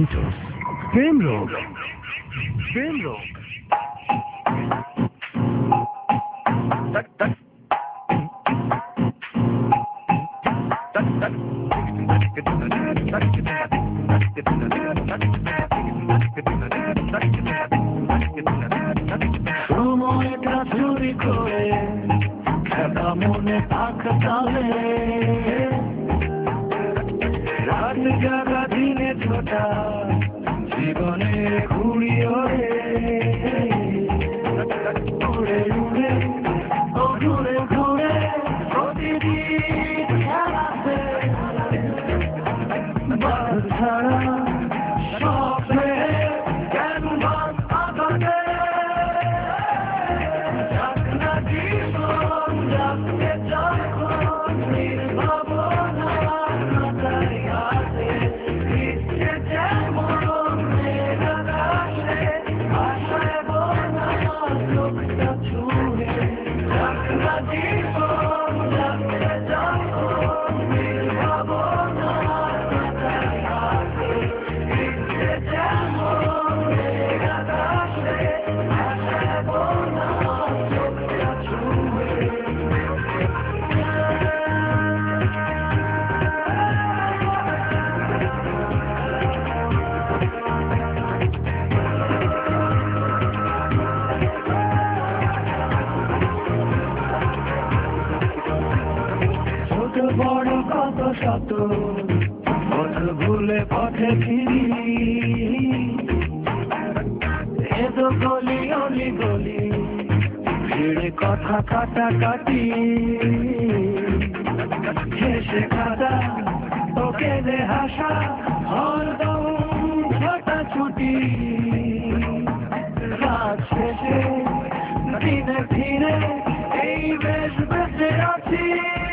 Mitos. Game Room. Game Room. সময়টা চুরি করে খেলা মনে থাকতালে রাত জাগা দিনে ছোটা জীবনের ঘুড়ি ওড়ে ঘুরে ঘুরে ও ঘুরে ঘুরে প্রতিদিন খেলাতে বাদ ছাড়া স্বপ্নে ক্যানভাস আঁকাতে ঝাঁকনা জীবন যাচ্ছে যখন নির্ভাবনা মাথায় আসে ইচ্ছে যেমন মেঘ আকাশে আশায় বোনা চোখটা ছুঁয়ে ঝাঁকনা জীবন যাচ্ছে যখন নির্ভাবনা মাথায় আসে ইচ্ছে যেমন মেঘ আকাশে আশায় বোনা চোখটা ছুঁয়ে ছোট বড় কত শত পথ ভুলে পথে ফিরি এ তো গলি অলি গলি ভিড়ে কথা কাটাকাটি হেসে খাতা ও কেঁদে হাসা হরদম ছোটাছুটি রাত শেষে দিনে ফিরে এই বেশ বেঁচে আছি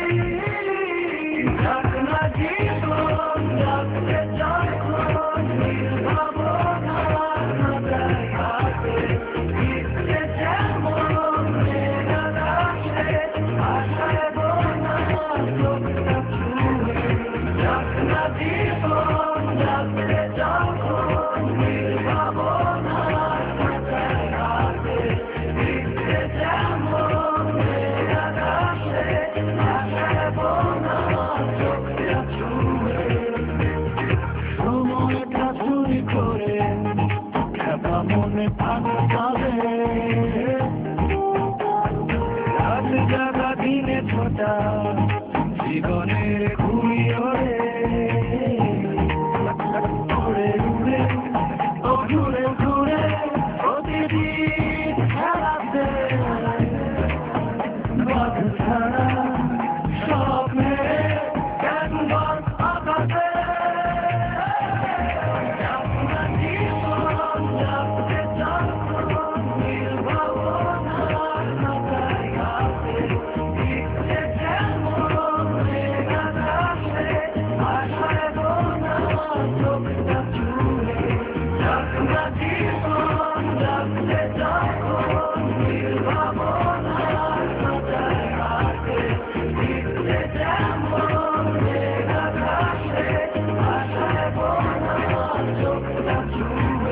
ঝাঁকনা জীবন যাচ্ছে যখন নির্ভাবনা মাথায় আসে ইচ্ছে যেমন মেঘ আকাশে আশায় বোনা চোখটা ছুঁয়ে ঝাঁকনা জীবন যাচ্ছে যখন নির্ভাবনা মাথায় আসে ইচ্ছে যেমন মেঘ আকাশে আশায় বোনা চোখটা ছুঁয়ে সময়টা চুরি করে খেপা মনে থাকতালে রাত জাগা দিনে ছোটা জীবনের ঘুড়ি ওড়ে ঘুরে ঘুরে ও ঘুরে ঘুরে প্রতিদিন খেলাতে বাদ ছাড়া স্বপ্নে ক্যানভাস আঁকাতে ঝাঁকনা জীবন যাচ্ছে যখন নির্ভাবনা মাথায় আসে ইচ্ছে যেমন মেঘ আকাশে আশায় বোনা চোখটা ছুঁয়ে ঝাঁকনা জীবন যাচ্ছে যখন নির্ভাবনা মাথায় আসে ইচ্ছে যেমন মেঘ আকাশে আশায় বোনা চোখটা ছুঁয়ে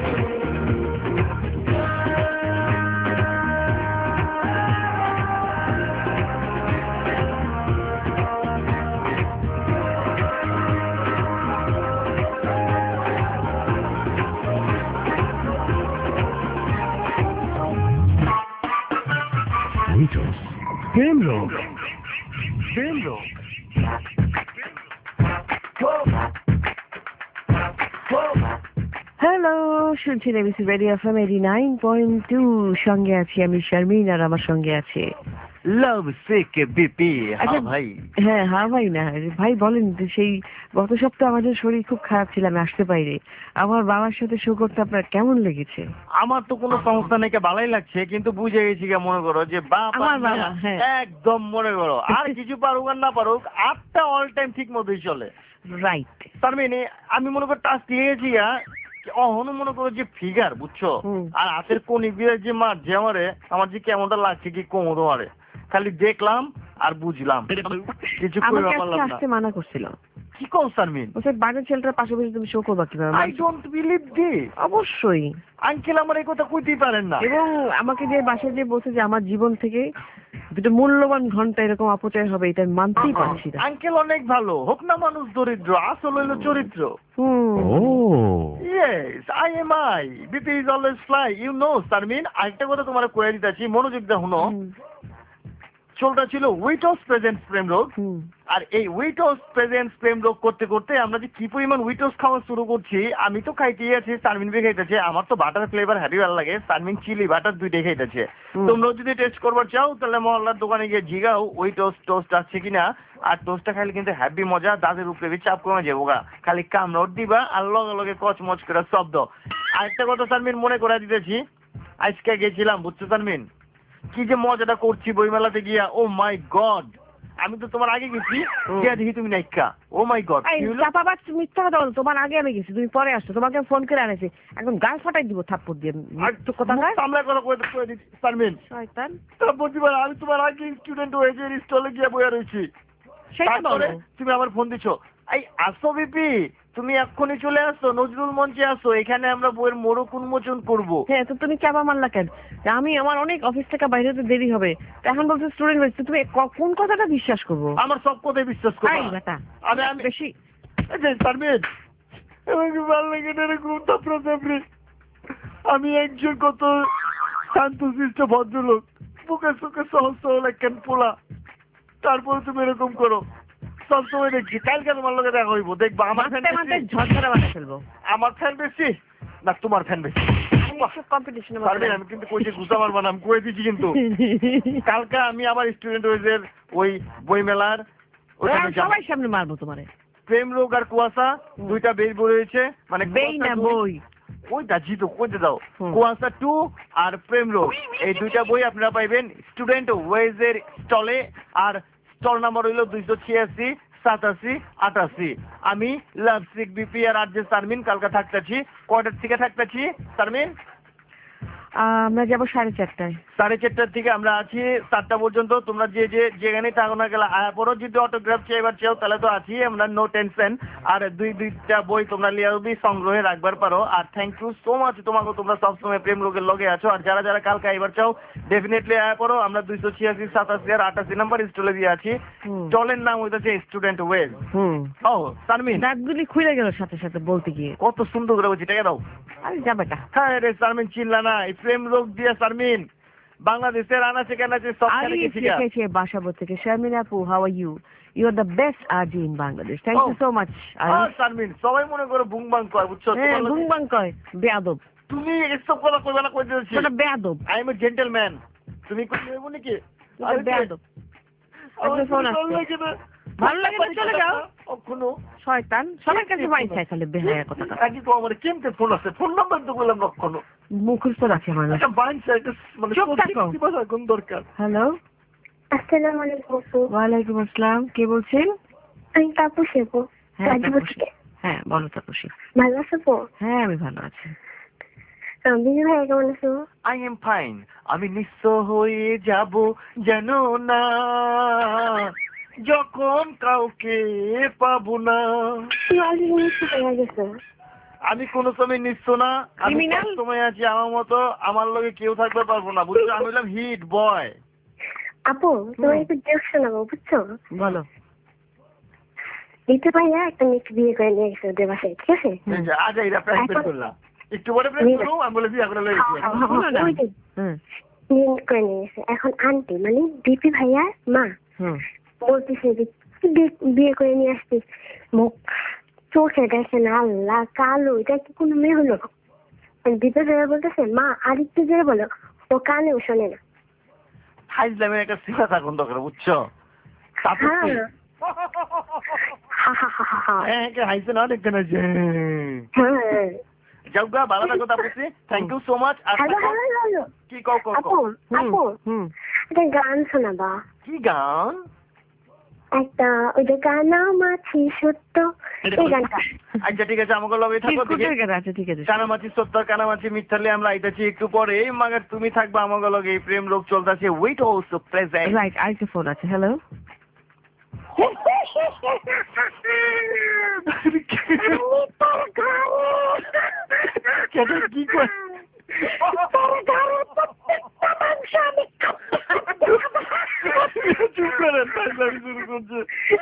Mitos. Game Room. Game Room. Hello, শুনছেন এবিসি রেডিও এফএম 89.2 সঙ্গে আছি আমি শারমিন আর আমার সঙ্গে আছে লাভ সিক বিপি। আচ্ছা, ভাই হ্যাঁ ভাই না ভাই বলেন তো, সেই গত সপ্তাহে আমাদের শরীর খুব খারাপ ছিল, আমি আসতে পাইনি। আমার বাবার সাথে শো করতে আপনার কেমন লেগেছে? আমার তো কোনো সমস্যা নেই, ভালোই লাগছে, কিন্তু বুঝে গেছি কে মনে করো যে আমার বাবা, হ্যাঁ। একদম মনে করো আর কিছু পারুক আর না পারুক আপটা অল টাইম ঠিক মতোই চলে। রাইট, তার মানে আমি মনে করি টাচ দিয়ে গেছি অহনো মনে করো যে ফিগার বুঝছো, আর হাতের কোনি বিয়ের যে মার যে আমারে আমার যে কেমনটা লাগছে কি কমো তোমারে খালি দেখলাম আর বুঝলাম, কিছু আমাকে কইরা আজকে পারলাম না। আসতে মানা করছিল। কি কও শারমিন? বলছে বাইরের ছেলেটার পাশে বসে তুমি শো করবা কিভাবে? I don't believe this. অবশ্যই। আঙ্কেল আমার এই কথা কইতেই পারেন না। এবং আমাকে যে বাসায় যে বলছে যে আমার জীবন থেকে দুটো মূল্যবান ঘন্টা এরকম অপচয় হবে, এটা আমি মানতেই পারছি না। আঙ্কেল অনেক ভালো, হোক না মানুষ দরিদ্র, আসল হইলো চরিত্র। Oh. Yes, I. BP is always fly. You know, Sharmin, আরেকটা কথা তোমার কয়ে দিতেছি, মনোযোগ দিয়ে শুনো। চলটা ছিল উইটস প্রেজেন্স প্রেম রোগ। আর এই উইটস প্রেজেন্স প্রেম রোগ করতে করতে আমরা যে কি পরিমাণ উইটস খাওয়া শুরু করছি, আমি তো খাইতেই আছি, শারমিন বি খাইতেছে, আমার তো বাটার ফ্লেভার হ্যাভি ভালো লাগে, শারমিন চিলি বাটার দুইটাই খাইতেছে। তোমরা যদি টেস্ট করবার চাও তাহলে মহল্লার দোকানে গিয়ে জিগাও উইটস টোস্ট আসছে কিনা। আর টোস্টটা খাইলে কিন্তু হ্যাভি মজা, দাঁতের উপরে চাপ কমে যাবো গা, খালি কামড় দিবা আর লগে লগে কচমচ করে শব্দ। আরেকটা কথা শারমিন মনে করে দিতেছি, আজকে গেছিলাম বুঝছো শারমিন, কি যে মজাটা করছি বইমেলাতে গিয়া। ও মাই গড, আমি তো তোমার আগে গেছি, গিয়া দেখি তুমি নাইকা। ও মাই গড, চাপাবাজ মিথ্যা কথা বলো, তোমার আগে আমি গেছি, তুমি পরে আসছো, তোমাকে ফোন করে আনেছি, একদম গাল ফাটাই দিব থাপ্পড় দিয়ে। কথা সামনে কথা কয়ে দিচ্ছি শারমিন, শয়তান। তারপর দিবার আমি তোমার আগে স্টুডেন্ট হয়েছে স্টলে গিয়ে বইয়া রয়েছি, সেটা বলো। তুমি আমার ফোন দিছো, এই আসো বিপি, তুমি এক্ষুনি চলে আসো, নজরুল মঞ্চে আসো, এখানে আমরা বইয়ের মোড়ক উন্মোচন করবো। হ্যাঁ, তো তুমি চাপা মারলা কেন? আমি আমার অনেক অফিস থেকে বাইরে হতে দেরি হবে, এখন বলছো স্টুডেন্ট হয়েছে, তুমি কোন কথাটা বিশ্বাস করবো? আমার সব কথাই বিশ্বাস করো। আমি বেশি শারমিন, আমাকে ভালো লাগে না এরকম তাপড়াতাপড়ি। আমি একজন কত শান্তশিষ্ট ভদ্রলোক, বুকে সুখে সহজ সরল একখান পোলা, তারপরে তুমি এরকম করো। সবসময় দেখছি, কালকে তোমার লোকে দেখা হইব, দেখবা আমার ফ্যান বেশি, ঝরঝরা বানা ফেলবো। আমার ফ্যান বেশি না তোমার ফ্যান বেশি? কম্পিটিশন আমি কিন্তু কইছি ঘুষা মারবা না, আমি কয়ে দিচ্ছি কিন্তু কালকে আমি আমার স্টুডেন্ট ওয়েজের ওই বই মেলার সবাই সামনে মারবো তোমারে। প্রেম রোগ আর কুয়াশা দুইটা বের বেরিয়েছে, মানে বেই না বই, ওইটা জিতো কইতে দাও। কুয়াশা 2 আর প্রেম রোগ, এই দুইটা বই আপনারা পাইবেন স্টুডেন্ট ওয়েজের স্টলে। আর স্টল নাম্বার হইলো 286, 87, 88। আমি লাভসিক বিপি আর আরজে শারমিন কালকে থাকতেছি। কয়টার থেকে থাকতেছি শারমিন? আমরা যাবো 4:30টায়। 4:30টার থেকে আমরা আছি 7টা পর্যন্ত। তোমরা যেখানে থাকো না গেলে আয়া পড়ো, যদি অটোগ্রাফ চাইবার চাও তাহলে তো আছি আমরা, নো টেনশন। আর দুইটা বই তোমরা লিয়াবি সংগ্রহে রাখবার পারো। আর থ্যাংক ইউ সো মাচ তোমাকে, তোমরা সবসময় প্রেম রোগের লগে আছো। আর যারা যারা কালকে আইবার চাও ডেফিনেটলি আয়া পড়ো, আমরা 286, 87 আর 88 নাম্বার স্টলে দিয়ে আছি। স্টলের নাম হইতেছে স্টুডেন্ট ওয়েজ। ও শারমিন, দাঁতগুলি খুলে গেল সাথে সাথে বলতে গিয়ে। কত সুন্দর করে বলছি, টাকা দাও। আরে যা বেটা। হ্যাঁ রে শারমিন, চিনলা না? প্রেম রোগ দিয়ে শারমিন বাংলাদেশের আনাচে কানাচে সবখানে গেছি। বাসাবো থেকে শারমিন আপু, how are you? You are the best RJ in Bangladesh. Thank you so much. Sharmin, সবাই মনে করে বুংবাং কয়, বুঝছো? বুংবাং কয়, বেয়াদব। তুমি এসব কথা কইবা না, কইতে দিচ্ছি। ওটা বেয়াদব। I am a gentleman. তুমি কই নেব নাকি? আরে বেয়াদব। আরে ফোন আসছে। ভালো লাগে না চলে যাও। কখনো শয়তান, সবার কাছে মাইর খায় খালি বেহায়া কথা। আগে তো আমার কেমতে ফোন আছে, ফোন নাম্বার তো বললাম কখনো। মুখস্থ রাখে মানুষ। একটা বাইন সাইড মানে চুপ থাকো। কি ভাষা কোন দরকার? হ্যালো, আসসালামু আলাইকুম। ওয়ালাইকুম আসসালাম, কে বলছেন? আমি তাপসী আপু, গাজীপুর থেকে। হ্যাঁ বলো তাপসী। ভালো আছো আপু? হ্যাঁ আমি ভালো আছি। বিজু ভাই কেমন আছো? I am fine. আমি নিঃস্ব হয়ে যাব জানো না, যখন কাউকে পাবো না। তুমি অলরেডি নিশ্চিত হয়ে গেছো। আমি কোনো সময় নিঃস্ব না, আমি সময় আছি আমার মতো, আমার লগে কেউ থাকতে পারবো না, বুঝছো? আমি হলাম হিট বয়। আপু তোমার একটু জোক শোনাবো, বুঝছো? বলো। দিতে ভাইয়া একটা মেয়েকে বিয়ে করে নিয়ে গেছে ওদের বাসায়, ঠিক আছে? আচ্ছা এটা প্র্যাকটিস করলাম, একটু পরে প্র্যাকটিস করো। আমি বলে বিয়ে করে লয়ে গেছি। বিয়ে করে নিয়ে গেছে। এখন আন্টি মানে দিপি ভাইয়ার মা বলতেছে যে বিয়ে করে নিয়ে আসছিস, মুখ চোখে দেখে না, আল্লাহ কালো, এটা কি কোনো মেয়ে হলো? দীপা ভাইয়া বলতেছে মা আরেকটু জোরে বলো, ও কানেও শোনে না। হাইজলামের একটা সীমা থাকুন দরকার, বুঝছো? হাইছে না দেখতে না যে যাও গা, ভালো থাকো Taposi, thank you so much. কি কও কও আপু, আপু একটা গান শোনাবা? কি গান? একটা ওই যে কানামাছি সত্য এই গানটা। আচ্ছা ঠিক আছে, আমাকে লগে থাকো আচ্ছা ঠিক আছে। কানামাছি সত্য কানামাছি মিথ্যালে আমরা আইতাছি একটু পরে, মাগার তুমি থাকবা আমাকে লগে, এই প্রেম রোগ চলতেছে। Wait also present. রাইট, আরেকটা ফোন আছে। হ্যালো, কি কয়? চুপ করেন, পাগলামি শুরু করছে।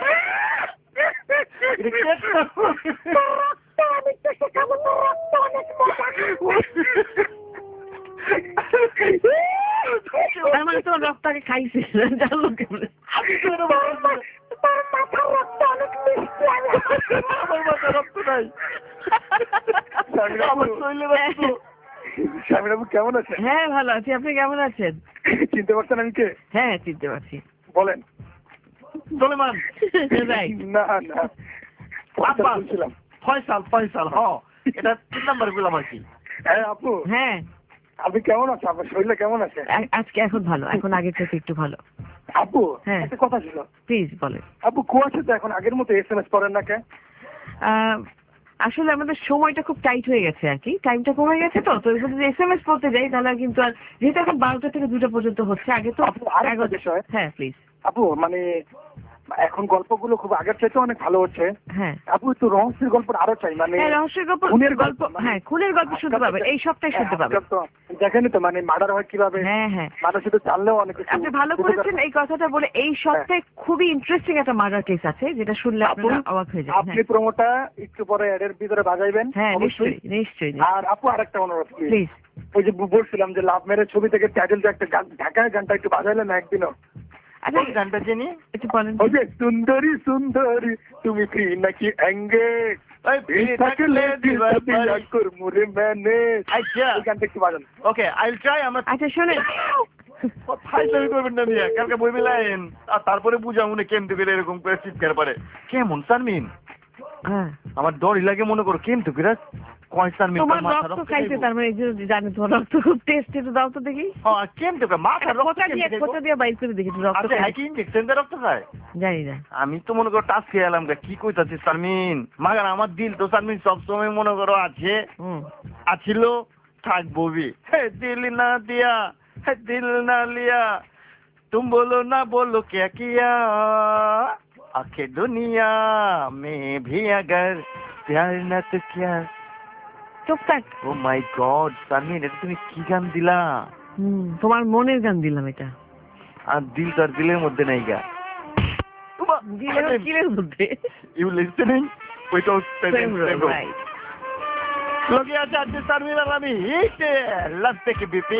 তার মানে তোমার রক্তটাকে খাইছে, জানলো কেমনে? আমার মাথা রক্ত নাই। আমার শরীরে রক্ত। শামির আপু কেমন আছেন? হ্যাঁ ভালো আছি, আপনি কেমন আছেন? চিনতে পারছেন আমি কে? হ্যাঁ চিনতে পারছি। বলেন। সুলেমান? রাইট। না না, বলছিলাম ফয়সাল। ফয়সাল, হ্যাঁ এটা 3 নাম্বার গুলাম আর কি। হ্যাঁ আপু, হ্যাঁ আপনি কেমন আছেন? আপনার শরীরটা কেমন আছে? আজকে এখন ভালো, এখন আগের থেকে একটু ভালো। আপু হ্যাঁ। একটা কথা ছিল। প্লিজ বলেন। আপু কুয়াশা তো এখন আগের মতো SMS করেন না কেন? আসলে আমাদের সময়টা খুব টাইট হয়ে গেছে আর কি, টাইমটা কমে গেছে তো তো যদি SMS করতে যাই তাহলে কিন্তু আর, যেহেতু এখন 12টা থেকে 2টা পর্যন্ত হচ্ছে, আগে তো আপু আরেকটা বিষয়। হ্যাঁ প্লিজ। আপু মানে এখন গল্পগুলো খুব আগের চাইতে অনেক ভালো হচ্ছে। হ্যাঁ আপু একটু রহস্যের গল্প আরো চাই, মানে হ্যাঁ রহস্যের গল্প, খুনের গল্প হ্যাঁ খুনের গল্প শুনতে পাবেন, এই সপ্তাহে শুনতে পাবেন। দেখেনি তো মানে মার্ডার হয় কিভাবে, হ্যাঁ হ্যাঁ মানুষ শুধু জানলেও অনেক কিছু। আপনি ভালো করেছেন এই কথাটা বলে। এই সপ্তাহে খুবই ইন্টারেস্টিং একটা মার্ডার কেস আছে, যেটা শুনলে আপনারা অবাক হয়ে যাবেন। আপনি প্রোমোটা একটু পরে এর ভিতরে বাজাইবেন। হ্যাঁ নিশ্চয়ই নিশ্চয়ই। আর আপু আরেকটা অনুরোধ প্লিজ। ওই যে বলছিলাম যে লাভ ম্যারেজ ছবি থেকে টাইটেলটা একটা গান, ঢাকায় গানটা একটু বাজাইলেন না একদিনও? আচ্ছা গানটা জেনে একটু বলেন। ওই যে সুন্দরী সুন্দরী তুমি ফ্রি নাকি এঙ্গে থাকলে দিবা করমুরে ম্যানেজ। আচ্ছা এই গানটা একটু বাজান। Okay I will try. আমার আচ্ছা শোনেন, ফাইজলামি করবেন না মিয়া, কালকে বই মেলায়েন আর তারপরে বুঝা মনে কেমতে করে এরকম করে চিৎকার পারে। কেমন শারমিন? হ্যাঁ আমার ডরই লাগে মনে করো কেমতে করে কয় শারমিন তোমার রক্ত খাইছে, তার মানে এই যে জানি তোমার রক্ত খুব টেস্টি, তো দাও তো দেখি। হ্যাঁ কেমতে করে মাথা রক্ত কোথা দিয়ে বাইর করে দেখি রক্ত আচ্ছা খাই। কি ইনজেকশন দিয়ে রক্ত খায়? জানি না। আমি তো মনে করো টাচ খেয়ে এলাম, কি কইতাছিস শারমিন? মাগার আমার দিল তো শারমিন সবসময় মনে করো আছে, আছিল, থাকবো भी। दिल ना दिया दिल ना लिया तुम बोलो ना बोलो क्या किया आखे दुनिया में भी अगर प्यार न तो क्या। চুপ থাক। ও মাই গড শারমিন, এটা তুমি কি গান দিলা? তোমার মনের গান দিলাম এটা। আর দিল তো আর দিলের মধ্যে নাই গা। দিলের মধ্যে। You listening? Without Same road, right. Lo que hace antes Sarmina Rami, ¿viste? Las de que pipí.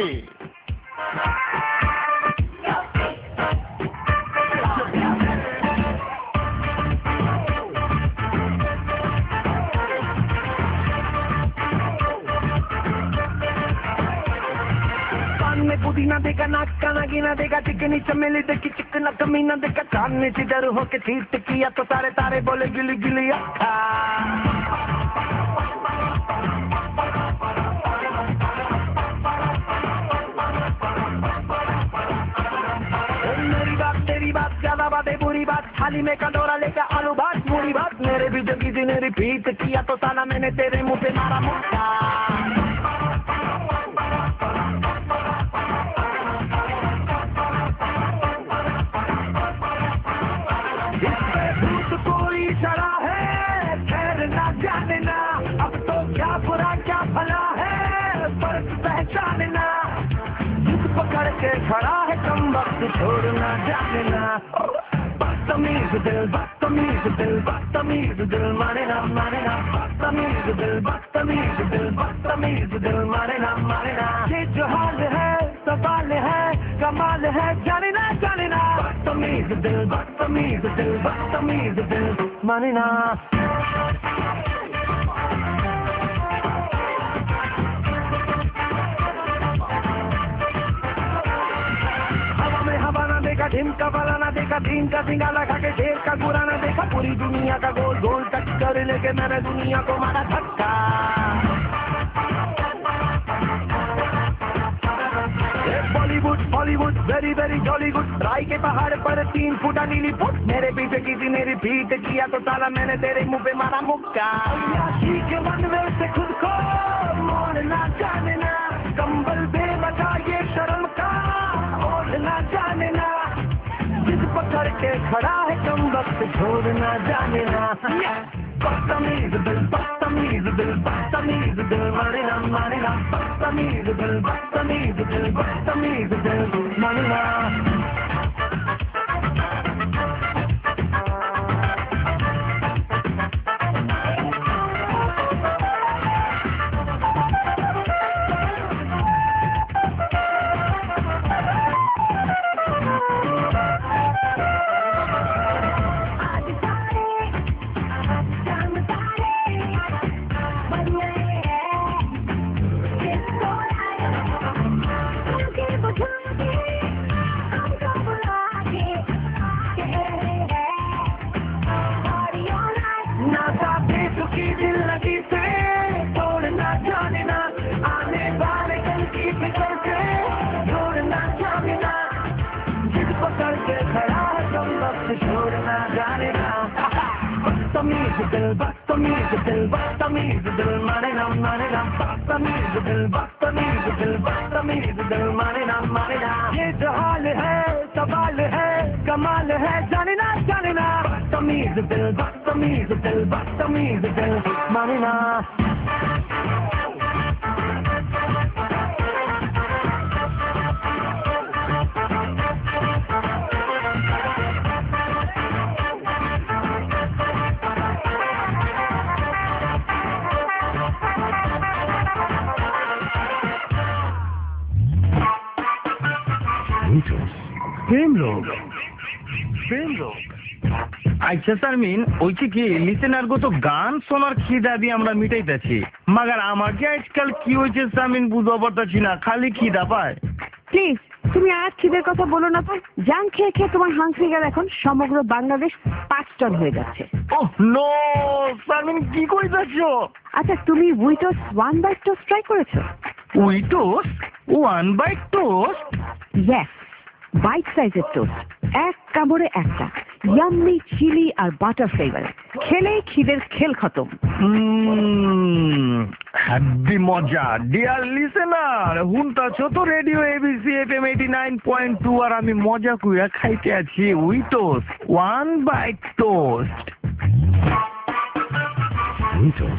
में पुदीना देखा, नाक का नागिना देखा, चिकनी चमेली देखी, चिकना कमीना देखा, चांदनी जिधर होके चीट किया तो सारे तारे बोले गिली गिली अखा। मेरी बात तेरी बात ज्यादा बातें बुरी बात, थाली में कटोरा लेकर आलू भात पूरी बात, मेरे भी जब किसी ने रिपीट किया तो साला मैंने तेरे मुंह पे मारा मुक्का। चढ़ा है खैर ना जाने ना, अब तो क्या बुरा क्या भला है फर्क पहचानना, जिद पकड़ के खड़ा है कम वक्त छोड़ना जाने ना। बदतमीज दिल बदतमीज दिल बदतमीज दिल माने ना बदतमीज दिल बदतमीज दिल बदतमीज दिल माने ना ये जो हाल है सवाल है कमाल है जाने ना बदतमीज दिल बदतमीज दिल बदतमीज दिल माने ना। हवा में हवा ना देखा, ढिमका वाला ना देखा, दिन का सिंगा लगा के शेर का गुरा ना देखा, पूरी दुनिया का गोल गोल टक्कर लेके मैंने दुनिया को मारा धक्का। Bollywood Hollywood very very Jollywood राय के पहाड़ पर 3 फुटा नीली पुट मेरे पीछे किसी ने रिपीट किया तो साला मैंने तेरे मुंह पे मारा मुक्का के बनवे से खुद को मोड़ना जाने ना कंबल बेवजह ये शर्म का ओढ़ना जाने ना जिद पकड़ के खड़ा है कम वक्त छोड़ना जाने ना बदतमीज दिल बदतमीज दिल बदतमीज दिल माने ना बदतमीज दिल बदतमीज दिल बदतमीज दिल माने ना बदतमीज दिल माने ना बदतमीज दिल माने ना ये जहाल है सवाल है कमाल है जाने ना बदतमीज दिल माने ना আচ্ছা শারমিন ওইটি কি লিসেনার গো তো গান শোনার খিদা দিয়ে আমরা মিটাইতেছি মাগার আমাকে আজকাল কি হয়েছে শারমিন বুঝতে পারতাছি না খালি খিদা পায় প্লিজ তুমি আর খিদের কথা বলো না তো জান খেয়ে খেয়ে তোমার হাংফিগার এখন সমগ্র বাংলাদেশ 5 টন হয়ে যাচ্ছে ওহ নো শারমিন কি কইতাছো আচ্ছা তুমি উইটোস 1 বাইট টোস্ট ট্রাই করেছো উইটোস 1 বাইট টোস্ট ইয়েস বাইট সাইজের টোস্ট এক কামড়ে একটা ইয়াম্মি চিলি আর বাটার ফ্লেভার খেলেই খিদের খেল খতম হ্যাপি মজা ডিয়ার লিসেনার হুনতাছো তো রেডিও এবিসি এফএম 89.2 আর আমি মজা কইরা খাইতে আছি উইটোস 1 বাইট টোস্ট উইটোস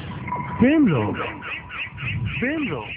Fame Rock.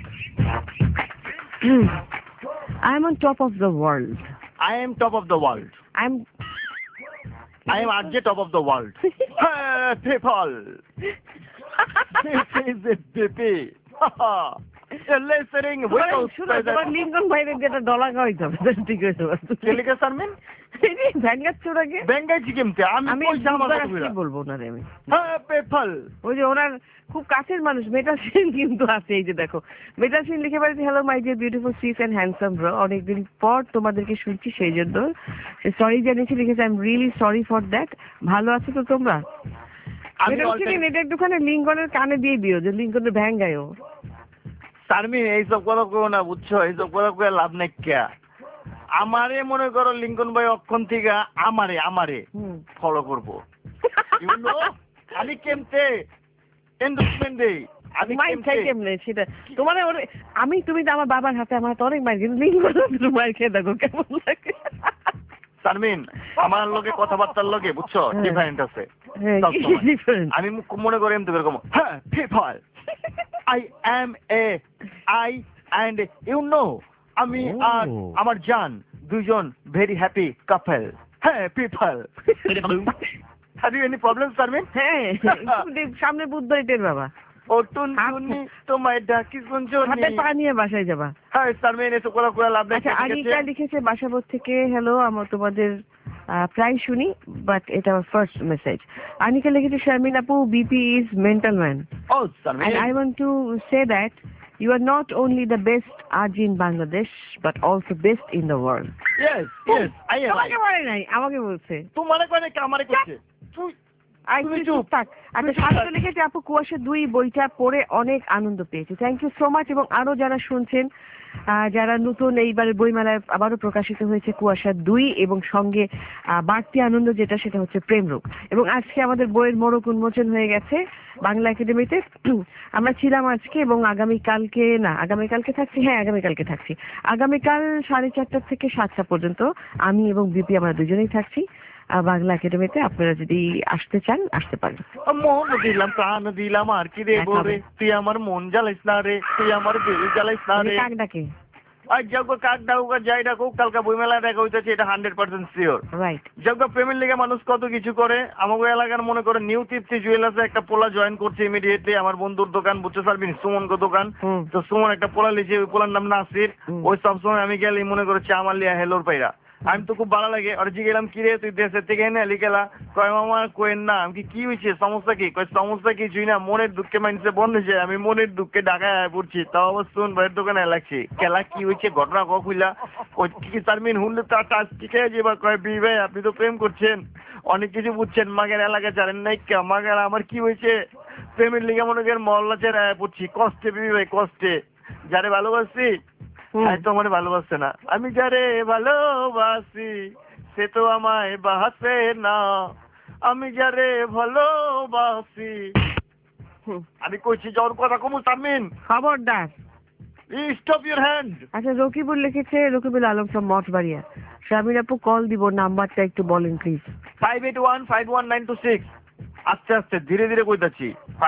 I'm on top of the world. I am top of the world. I am at the top of the world. Hey, people. This is a baby. You're listening. তোমার Lincoln ভাইরে যেটা ডলা খাওয়াইতে হবে ঠিক আছে কেলিকা শারমিন ভ্যাঙ্গাচ্ছ ওটাকে ব্যাঙ্গাইছি কেমতে আমি বলবো না রে আমি হ্যাঁ পেপাল ওই যে ওনার খুব কাছের মানুষ মেটা সিন কিন্তু আছে এই যে দেখো মেটা সিন লিখে পারেছে hello my dear beautiful sis and handsome bro অনেকদিন পর তোমাদেরকে শুনছি সেই জন্য সরি জানিয়েছি লিখেছে I am really sorry for that ভালো আছো তো তোমরা নেটের দোকানে লিঙ্কনের কানে দিয়ে দিও যে লিঙ্কনের ভ্যাঙ্গায়ও শারমিন এইসব কথা কেউ না বুঝছো এইসব কথা কেউ লাভ নাই কে আমারে মনে করো লিঙ্কন ভাই অক্ষণ থেকে আমারে ফলো করবো আমি কেমতে এন্ডোর্সমেন্ট দেই আমি কেমনে সেটা তোমার আমি তুমি তো আমার বাবার হাতে আমার তো অনেক মার কিন্তু লিঙ্কন মার খেয়ে দেখো কেমন লাগে শারমিন আমার লোকে কথাবার্তার লোকে বুঝছো ডিফারেন্ট আছে আমি মনে করি এমনি এরকম হ্যাঁ PayPal I am a I and you know আমি আর আমার জান দুইজন very happy couple হ্যাঁ people have you any problems Sharmin হ্যাঁ সামনে বুধবারের বাবা ও টুনটুনি তোমায় ডাকি শুনছো হাতে পা নিয়ে বাসায় যাবা হ্যাঁ শারমিন এসব কথা করে লাভ নাই আচ্ছা আনিকা লিখেছে বাসাবোধ থেকে হ্যালো আমরা তোমাদের প্রায় শুনি বাট এটা আমার ফার্স্ট মেসেজ আনিকা লিখেছে শারমিন আপু বিপি ইজ মেন্টাল ম্যান ও Sharmin and I want to say that you are not only the best RJ in Bangladesh but also best in the world yes I am তোমাকে বলে নাই আমাকে বলছে তোমারে কই না আমারে কইছে তুমি চুপ। আচ্ছা, স্বাগত লিখেছে আপু কুয়াশা 2 বইটা পড়ে অনেক আনন্দ পেয়েছি। Thank you so much. এবং আরো যারা শুনছেন, যারা নতুন এইবারের বইমেলায় আবারও প্রকাশিত হয়েছে কুয়াশা 2 এবং সঙ্গে বাড়তি আনন্দ যেটা সেটা হচ্ছে প্রেমরোগ। এবং আজকে আমাদের বইয়ের মোড়ক উন্মোচন হয়ে গেছে বাংলা একাডেমিতে। আমরা ছিলাম আজকে এবং আগামীকালকে থাকছি। হ্যাঁ, আগামীকালকে থাকছি। আগামীকাল 4:30 থেকে 7টা পর্যন্ত আমি এবং বিপি আমরা দুজনেই থাকছি বাংলা একাডেমিতে। আপনারা যদি আসতে চান আসতে পারেন। মন দিলাম প্রাণ দিলাম আর কি দেবো রে, তুই আমার মন জ্বালাইস না রে, তুই আমার দিল জ্বালাইস না রে। কাক ডাকে আর যজ্ঞ কাক ডাকুক আর যাই ডাকুক, কালকা বইমেলায় দেখা হইতেছে, এটা 100% শিওর। রাইট। যজ্ঞ প্রেমের লেগে মানুষ কত কিছু করে। আমাকে এলাকার মনে করে নিউ তৃপ্তি জুয়েলার্সে একটা পোলা জয়েন করছে ইমিডিয়েটলি। আমার বন্ধুর দোকান বুঝতে পারবি, সুমন দোকান। তো সুমন একটা পোলা লিখছে, ওই পোলার নাম নাসির। ওই সবসময় আমি গেলে মনে করে চা আমার লিয়া হেলোর পাইরা। আমি তো খুব ভালো লাগে। আর জিগেলাম কি রে তুই দেশের থেকে এনে লিখেলা? কয় মামা কোয়েন না। আমি কি হয়েছে, সমস্যা কি? কয় সমস্যা কিছুই না, মনের দুঃখে মানুষে বন্ধ হয়েছে, আমি মনের দুঃখে ঢাকায় পড়ছি, তাও আবার শুন ভাইয়ের দোকানে লাগছি। খেলা কি হয়েছে, ঘটনা কইলা? কি তারমিন হুনলে তার টাচ শিখে যাবা। কয় বি ভাই আপনি তো প্রেম করছেন, অনেক কিছু বুঝছেন, মাগের এলাকা জানেন নাই কে? মাগের আমার কি হয়েছে, প্রেমের লিগে মনে করেন মহল্লা চেরায় পড়ছি, কষ্টে বিবি ভাই কষ্টে। যারে ভালোবাসি তো আমার ভালোবাসছে না, আমি যারে ভালোবাসি সে তো আমায় বাহাসে না, আমি যারে ভালোবাসি। আমি কইছি যাওয়ার কথা কমু তামিন, খবরদার। Stop your hand. আচ্ছা, রকিবুল লিখেছে, রকিবুল আলম ফ্রম মঠবাড়িয়া। শামির আপু কল দিব, নাম্বারটা একটু বলেন প্লিজ। 58151926। আস্তে আস্তে ধীরে ধীরে কইতাছি।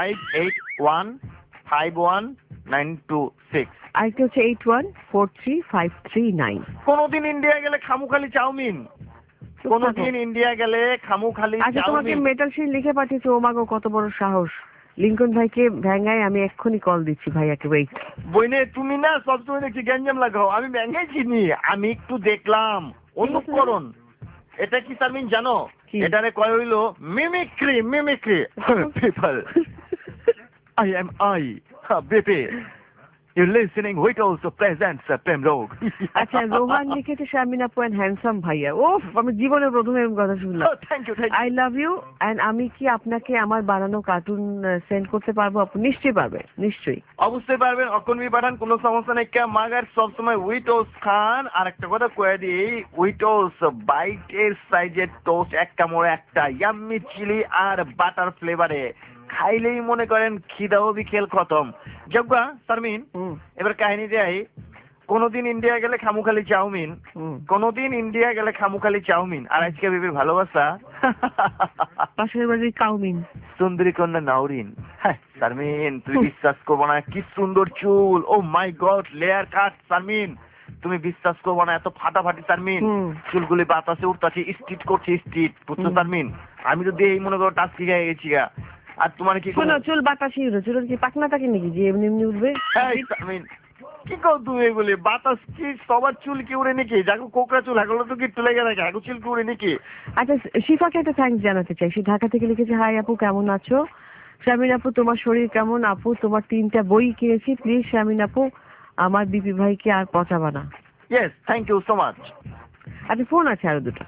58151926। আরেকটা হচ্ছে 81435339। কোনদিন ইন্ডিয়া গেলে খামুখালি চাউমিন, কোনদিন ইন্ডিয়া গেলে খামুখালি আচ্ছা, তোমাকে চাউমিন। মেটাল সিন লিখে পাঠিয়েছে। ও মাগো কত বড় সাহস। লিঙ্কন ভাইকে ভ্যাঙ্গায় আমি এক্ষুনি কল দিচ্ছি ভাইয়াকে, ওয়েট। বইনে তুমি না সবসময় দেখছি গ্যাঞ্জাম লাগাও, আমি ব্যাঙ্গাই চিনি, আমি একটু দেখলাম অনুকরণ। এটা কি তারমিন জানো? এটারে কয় হইলো mimicry. People, I am I, baby. You're listening, we also presents Premrog. আচ্ছা, রোহান লিখেছে শামিন আপু এন্ড হ্যান্ডসাম ভাইয়া। ওফ, আমি জীবনে প্রথম এরকম কথা শুনলাম। Thank you. I love you. And আমি কি আপনাকে আমার বানানো কার্টুন সেন্ড করতে পারবো? আপু নিশ্চয়ই পারবে, নিশ্চয়ই অবশ্যই পারবেন। অকনবি পাঠান, কোনো সমস্যা নেই। কে মাগার সবসময় উইটোস খান। আর একটা কথা কয়ে দিই, উইটোস বাইটের সাইজের টোস্ট, এক কামড়ে একটা, ইয়াম্মি চিলি আর বাটার ফ্লেভারে, খাইলেই মনে করেন খিদাও বিকেল খতম। যজ্ঞা সারমিন, এবার কাহিনী দেয়। কোনদিন ইন্ডিয়া গেলে খামুখালি চাউমিন, কোনদিন ইন্ডিয়া গেলে খামুখালি চাউমিন, আর আজকে বিবির ভালোবাসা পাশের বাড়ির কাউমিন, সুন্দরী কন্যা নাউরিন। হ্যাঁ সারমিন, তুই বিশ্বাস করবো না কি সুন্দর চুল, oh my god, layer cut Sharmin, তুমি বিশ্বাস করবো না, এত ফাটাফাটি সারমিন, চুলগুলি বাতাসে উঠতেছে, স্ট্রিট করছে স্ট্রিট, বুঝছো সারমিন? আমি তো দিয়ে মনে করো টাচ শিখে গেছি গা। আর তোমার কি শোনো, চুল বাতাসে উঠে, চুলের কি পাকনা থাকে নাকি যে এমনি এমনি উঠবে? সারমিন কি কও তুমি এগুলি? বাতাস কি সবার চুল কি উড়ে নাকি? যাকে কোকড়া চুল এগুলো তো কি লেগে থাকে, এগুলো চুল কি উড়ে নাকি? আচ্ছা, শিফাকে একটা থ্যাঙ্কস জানাতে চাই। সে ঢাকা থেকে লিখেছে, হাই আপু কেমন আছো? শামিন আপু তোমার শরীর কেমন? আপু তোমার 3টা বই কিনেছি, প্লিজ শামিন আপু আমার বিপি ভাইকে আর পচাবা না। Yes, thank you so much. আচ্ছা, ফোন আছে আরো দুটো।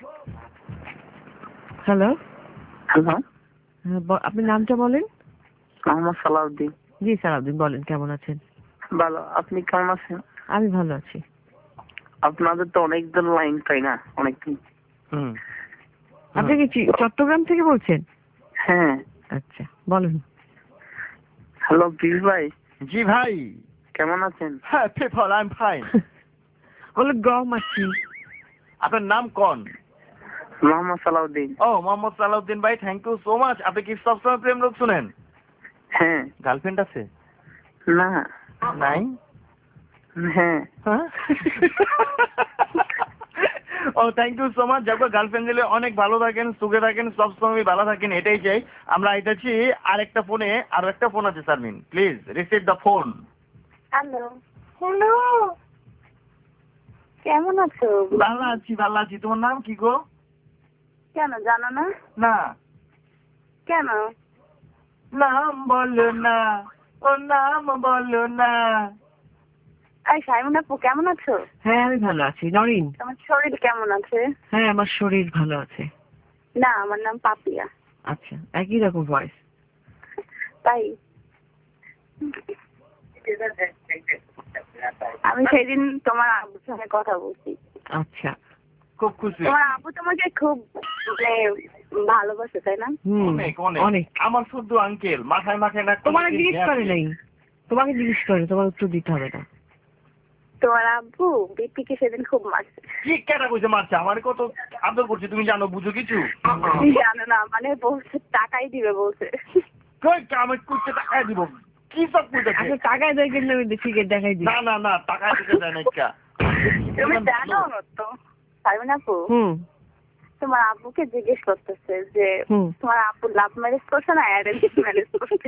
হ্যালো, আপনি নামটা বলেন। মোহাম্মদ সালাউদ্দিন। জি সালাউদ্দিন, বলেন কেমন আছেন? ভালো, আপনি কেমন আছেন? আমি ভালো আছি। আপনাদের তো অনেকদিন লাইন পাই না, অনেকদিন। আপনি কি চট্টগ্রাম থেকে বলছেন? হ্যাঁ। আচ্ছা, বলেন। হ্যালো বিল ভাই। জি ভাই, কেমন আছেন? হ্যাঁ পিপল, আই এম ফাইন। বলে গম আছি। আপনার নাম কোন? মোহাম্মদ সালাউদ্দিন। ও মোহাম্মদ সালাউদ্দিন ভাই, থ্যাংক ইউ সো মাচ। আপনি কি সবসময় প্রেমরোগ শুনেন? হ্যাঁ। গার্লফ্রেন্ড আছে? না। নাই? হ্যাঁ। Oh thank you so much. যাকে গার্লফ্রেন্ড দিলে অনেক ভালো থাকেন, সুখে থাকেন, সবসময় ভালো থাকেন, এটাই চাই আমরা। আইতাছি আরেকটা ফোনে, আরো একটা ফোন আছে Sharmin, please receive the phone. Hello. Hello, কেমন আছো? ভালো আছি, ভালো আছি। তোমার নাম কি গো? কেন জানো না? না। কেন? নাম বলো না, ও নাম বলো না। এই শাইমুন আপু কেমন আছো? হ্যাঁ আমি ভালো আছি। নরিন, তোমার শরীর কেমন আছে? হ্যাঁ আমার শরীর ভালো আছে। না, আমার নাম পাপিয়া। আচ্ছা, একই রকম ভয়েস। তাই আমি সেদিন তোমার আব্বুর সঙ্গে কথা বলছি। আচ্ছা, খুব খুশি। তোমার আব্বু তোমাকে খুব মানে ভালোবাসে তাই না? অনেক অনেক অনেক। আমার শুধু আঙ্কেল মাথায় মাথায় না তোমাকে জিজ্ঞেস করে নাই, তোমাকে জিজ্ঞেস করে, তোমার উত্তর দিতে হবে না। তোমার আব্বু বিপিকে সেদিন খুব মারছে। কি কেটা কইছে মারছে? আমার কত আদর করছে, তুমি জানো বুঝো কিছু? জানো না, মানে বলছে টাকাই দিবে বলছে। কই আমি কুচে টাকা দিব? কি সব কইতেছে? আচ্ছা, টাকায় দেয় কিনা আমি দেখি দেখাই দিই। না না না, টাকা দিতে দেয় না কা। তুমি জানো তো পারবে না আপু? তোমার আব্বুকে জিজ্ঞেস করতেছে যে তোমার আব্বু লাভ ম্যারেজ করছে না অ্যারেঞ্জ ম্যারেজ করছে?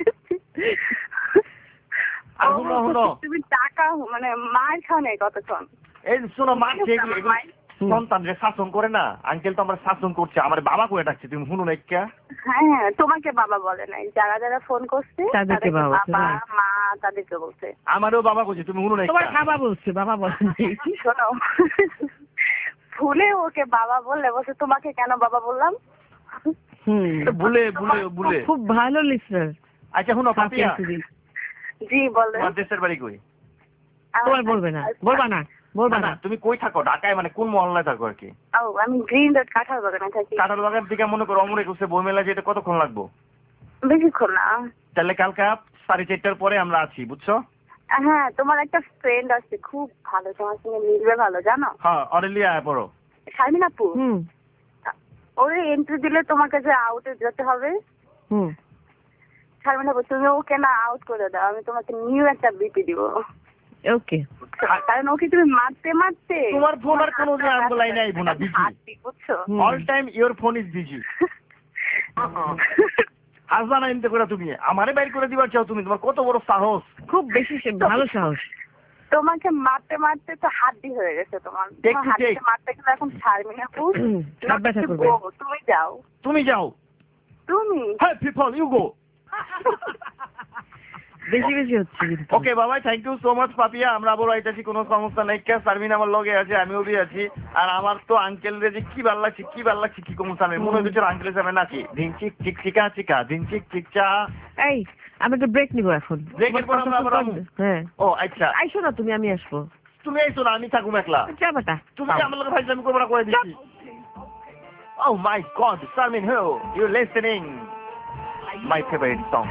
তুমি টাকা মানে মার খাও নাই কতক্ষণ? এই শোনো মারছে এগুলো সন্তানরে শাসন করে না। আঙ্কেল তো আমার শাসন করছে, আমার বাবা করে ডাকছে, তুমি শুনো না কা? হ্যাঁ, তোমাকে বাবা বলে নাই, যারা যারা ফোন করছে তাদেরকে বাবা, মা তাদেরকে বলছে। আমারও বাবা কইছে, তুমি শুনো না তোমার কা? বাবা বলছে, বাবা বলে নাই। শোনো, ভুলে ওকে বাবা বললে বলছে তোমাকে কেন বাবা বললাম? ভুলে ভুলে ভুলে। খুব ভালো লিসনার। আচ্ছা শুনো পাপিয়া, জি বলে। তোমার দেশের বাড়ি কই? তোমার বলবে না, বলবা না, বলবা না। তুমি কই থাকো? ঢাকায় মানে কোন মহল্লায় থাকো আর কি? ও আমি গ্রিন রোড কাঁঠাল বাগানে থাকি। কাঁঠাল বাগান থেকে মনে করো অমরে কুসে বই মেলা যেতে কতক্ষণ লাগবো? বেশিক্ষণ না। তাহলে কালকে 4:30টার পরে আমরা আছি, বুঝছো? হ্যাঁ, তোমার একটা ফ্রেন্ড আছে খুব ভালো, তোমার সঙ্গে মিলবে ভালো, জানো? হ্যাঁ, অরেলিয়া পড়ো। শারমিন আপু, ওরে এন্ট্রি দিলে তোমাকে যে আউটে যেতে হবে। শারমিন আপু, তুমি ওকে না আউট করে দাও, আমি তোমাকে নিউ একটা বিপি দিব। ওকে, কারণ ওকে তুমি মারতে মারতে তোমার ফোন আর কোনো যে আঙ্গুল লাইনে আইবো না, বিজি, বুঝছো? All time your phone is busy. হাসানা এনতে করে তুমি আমারে বাইর করে দিবার চাও? তুমি তোমার কত বড় সাহস! খুব বেশি ভালো সাহস। তোমাকে মারতে মারতে তো হাড্ডি হয়ে গেছে তোমার। হাড্ডিতে মারতে গেলে এখন শারমিন আপু তুমি যাও, তুমি যাও, তুমি। হ্যাঁ পিপল ইউ গো। বেশি বেশি হচ্ছে কিন্তু। ওকে বাবা, thank you so much Papiya. আমরা আবার আইতাছি, কোনো সমস্যা নাই। শারমিন আমার লগে আছে, আমিও বি আছি। আর আমার তো আঙ্কেল রে যে কি ভাল লাগছে, কি ভাল লাগছে, কি কমছে আমি মনে হচ্ছে আঙ্কেলের সামনে নাকি ধিন চিক চিক চিকা চিকা ধিন চিক চিক চা। এই আমি একটা ব্রেক নিব এখন। ব্রেকের পর আমরা আবার আমু। হ্যাঁ, ও আচ্ছা, আইসো না তুমি, আমি আসবো। তুমি আইসো না, আমি থাকুম একলা। যাবাটা তুমি কি আমার লগে ফাইজলামি করবে না করে দিচ্ছি। Oh my God, Charmin Hill, you're listening my favorite song.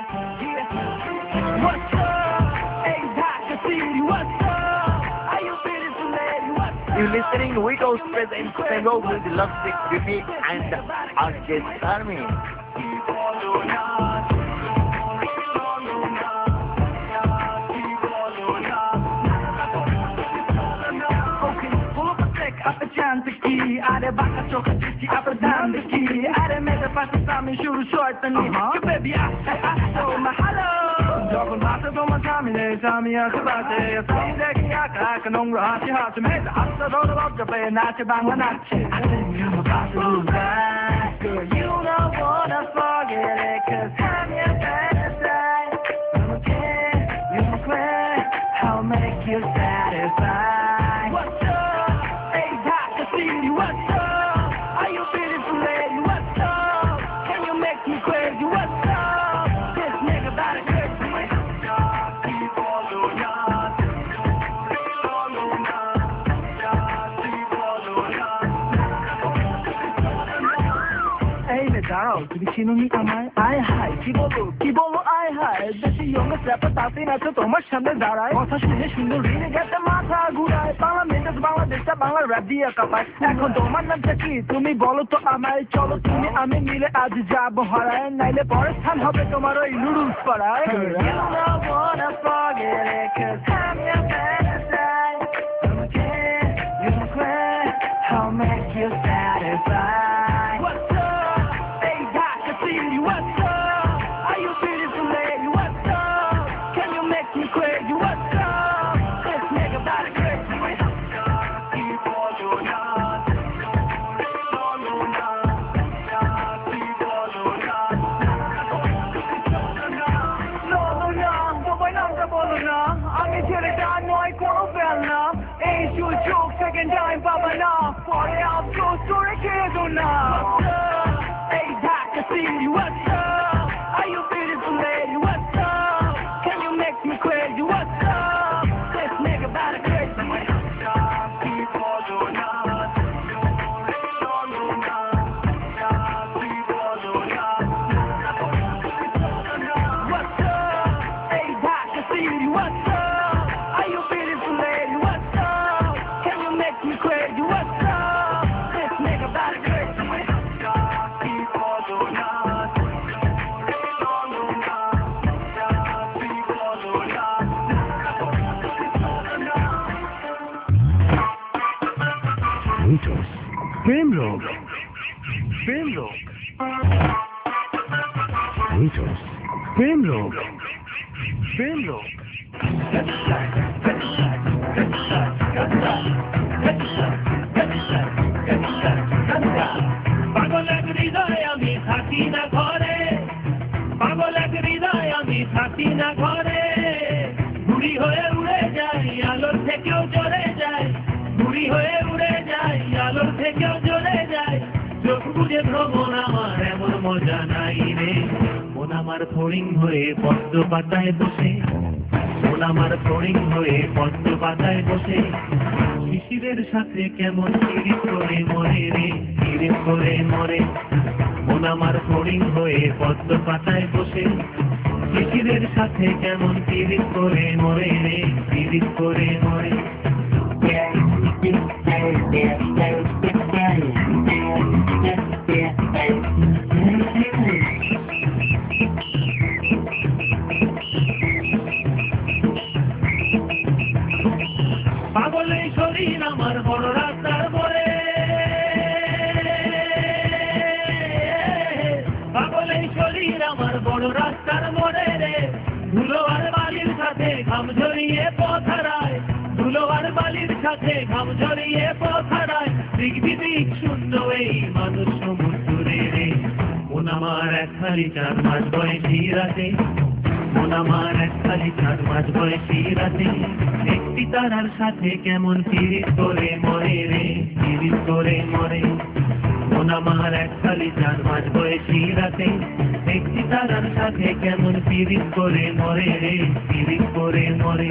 What's up? Hey, Dhaka City, what's up? Are you feeling so lady? What's up? You're listening to Widows Present Tango with the Love Sick Vivi and Arjit Charmin. Ki are baka choka chichi apradan ki are mera pasi sami shuru shortani you baby I so mahalo jogon bata to ma sami ne sami akbate sami dekhi aka kanong rahi hat me asa do do jabe nache bangla nache I think I'm about to lose that girl you don't wanna forget it cause I'm your fantasy I'm okay you swear I'll make you satisfied. What's up? What's up? Are you feeling so lady? What's up? Can you make me crazy? What's up? This nigga about to crazy. Hey, দাঁড়াও, তুমি চিনুনি আমায়? আয় হায়, কি বলো আয় হায়, বেশি youngest wrapper তাতে না তো তোমার সামনে দাঁড়ায়, কথা শুনে সুন্দর রিনে গেছে মাথা ঘুরায়, বাংলাদেশটা বাংলা র্যাপ দিয়ে কাঁপায়, এখন তোমার নামটা কি তুমি বলো তো আমায়, চলো তুমি আমি মিলে আজ যাবো হারায়, নাইলে পরের স্থান হবে তোমার ওই নুডলস পাড়ায়। I'll make you satisfied. What's up? Hey, Dhaka City, what's up? Are you feeling so lady? What's up? Can you make me crazy? What's up? This nigga about to crazy. আমি ছেলেটা নয় কোনো fail না, এই সুযোগ second time পাবা না, পরে আফসোস করে খেয়ে দো না। এই Dhaka Waitrose. Premlog. Premlog. Waitrose. Premlog. Premlog. পাগল এক হৃদয় আমি থাকি না ঘরে, পাগল এক হৃদয় আমি থাকি না ঘরে, ঘুড়ি হয়ে উড়ে যাই আলোর থেকেও জ্বলে যায়, ঘুড়ি হয়ে উড়ে যাই আলোর থেকেও জ্বলে যায়, চোখ বুঝে ভ্রমণ আমার এমন মজা নাই রে, মন আমার ফড়িং হয়ে পদ্ম পাতায় বসে, মন আমার ফড়িং হয়ে পদ্ম পাতায় বসে, শিশিরের সাথে কেমন পিরিত করে মরে রে, পিরিত করে মরে, মন আমার ফড়িং হয়ে পদ্ম পাতায় বসে, শিশিরের সাথে কেমন পিরিত করে মরে রে, পিরিত করে মরে। পাগলের শরীর আমার বড় রাস্তার মোড়ে, পাগলের শরীর আমার বড় রাস্তার মোড়ে রে, ধুলো আর বালির সাথে ঘাম ঝরিয়ে পথ হারায়, ধুলো আর বালির সাথে ঘাম ঝরিয়ে পথ হারায়, দিক বিদিক শূন্য এই মানুষ সমুদ্রে রে, মন আমার এক খালি চার মাস বয়সী রাতে, মন আমার এক খালি চার মাস বয়সী রাতে, একটি তারার সাথে কেমন পিরিত করে মরে রে, পিরিত করে মরে, মন আমার এক খালি চার মাস বয়সী রাতে, একটি তারার সাথে কেমন পিরিত করে মরে রে, পিরিত করে মরে।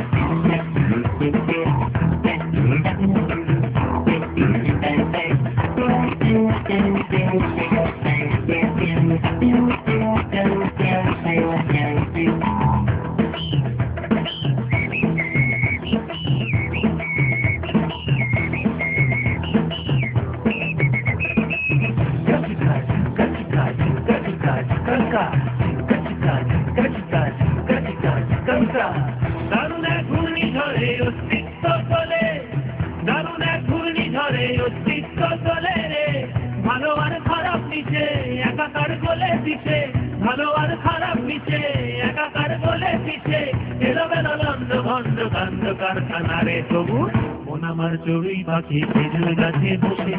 দারুণ এক ঘূর্ণিঝড়ে অস্তিত্ব চলে, দারুণ এক ঘূর্ণিঝড়ে অস্তিত্ব চলে রে, ভালো আর খারাপ মিশে একাকার বলে দিছে, ভালো আর খারাপ মিশে একাকার বলে দিছে, এলোমেলো লন্ড ভন্ড কাণ্ড কারখানা রে, তবু মন আমার চড়ুই পাখি খেজুর গাছে বসে,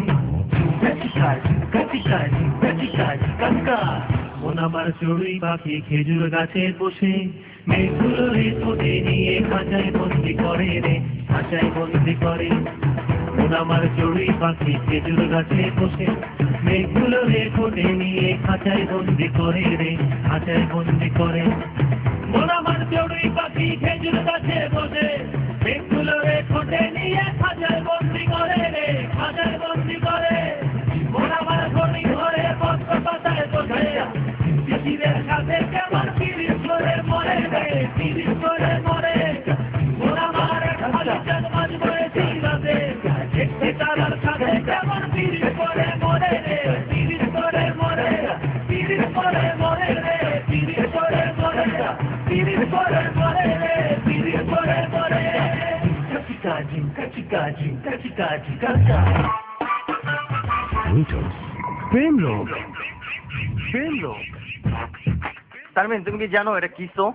মন আমার চড়ুই পাখি খেজুর গাছে বসে, মেঘগুলো রে ঠোঁটে নিয়ে খাঁচায় বন্দি করে রে, খাঁচায় বন্দি করে, মন আমার চড়ুই পাখি খেজুর গাছে বসে, মেঘগুলো রে ঠোঁটে নিয়ে খাঁচায় বন্দি করে রে, খাঁচায় বন্দি করে, মন আমার চড়ুই পাখি খেজুর গাছে বসে, মেঘগুলো রে ঠোঁটে নিয়ে খাঁচায় বন্দি করে রে, খাঁচায় বন্দি করে, মন আমার ঘড়ি ঘরে পদ্ম পাতায় বসে, শিশিরের সাথে কেমন পিরিত করে মরে রে, পিরিত করে মরে, মন আমার খালি চার মাস বয়সী রাতে, একটি তারার সাথে কেমন পিরিত করে মরে রে, পিরিত করে মরে, পিরিত করে মরে রে, পিরিত করে মরে, পিরিত করে মরে রে, পিরিত করে মরে। Waitrose. Premlog. Premlog. তারমিন তুমি কি জানো এটা কি শো?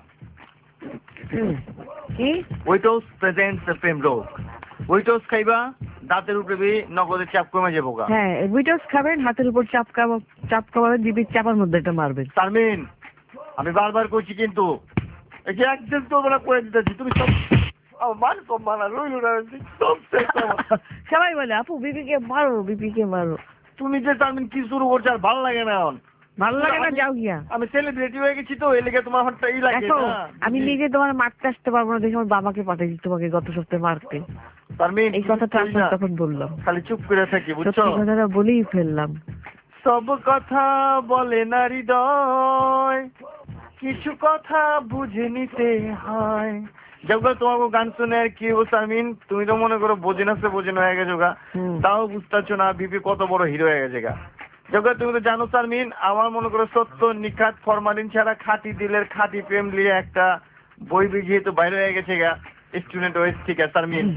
কি ওয়েটস প্রেজেন্টস প্রেম রোগ। ওয়েটস খাইবা দাঁতের উপরে নগদের চাপ কমে যাবো গা। হ্যাঁ উইটস খাবেন, হাতের উপর চাপ কামাবেন, জিবির চাপার মধ্যে এটা মারবেন। তারমিন আমি বারবার কইছি কিন্তু এই যে একদিন তো আমরা করে দিতেছি, তুমি সব আমার মান সম্মান আর রইল না, সব শেষ আমার। সবাই বলে আপু বিপিকে মারো, বিপিকে মারো। তুমি যে তারমিন কি শুরু করছো আর ভালো লাগে না এখন। ভালো লাগে না, যাও গিয়া। আমি সেলিব্রিটি হয়ে গেছি তো এই লেগে তোমার হাতটা এই লাগে দেখো না। আমি নিজে তোমার মারতে আসতে পারবো না, দেখে আমার বাবাকে পাঠাইছি তোমাকে গত সপ্তাহে মারতে। তারমিন এই কথাটা আমি তখন বললাম, খালি চুপ করে থাকি বুঝছো। সত্যি কথাটা বলেই ফেললাম। সব কথা বলে না হৃদয়, কিছু কথা বুঝে নিতে হয়। যখন তোমাকে গান শুনে আর কি সারমিন, তুমি তো মনে করো বোঝে হয়ে গেছো গা, তাও বুঝতেছো না বিপি কত বড় হিরো হয়ে গেছে গা। যখন তুমি তো জানো সারমিন, আমার মনে করো সত্য নিখাত ফরমালিন ছাড়া খাঁটি দিলের খাঁটি প্রেম নিয়ে একটা বই যেহেতু বাইরে হয়ে গেছে গা, স্টুডেন্ট ওয়েস ঠিক আছে সারমিন।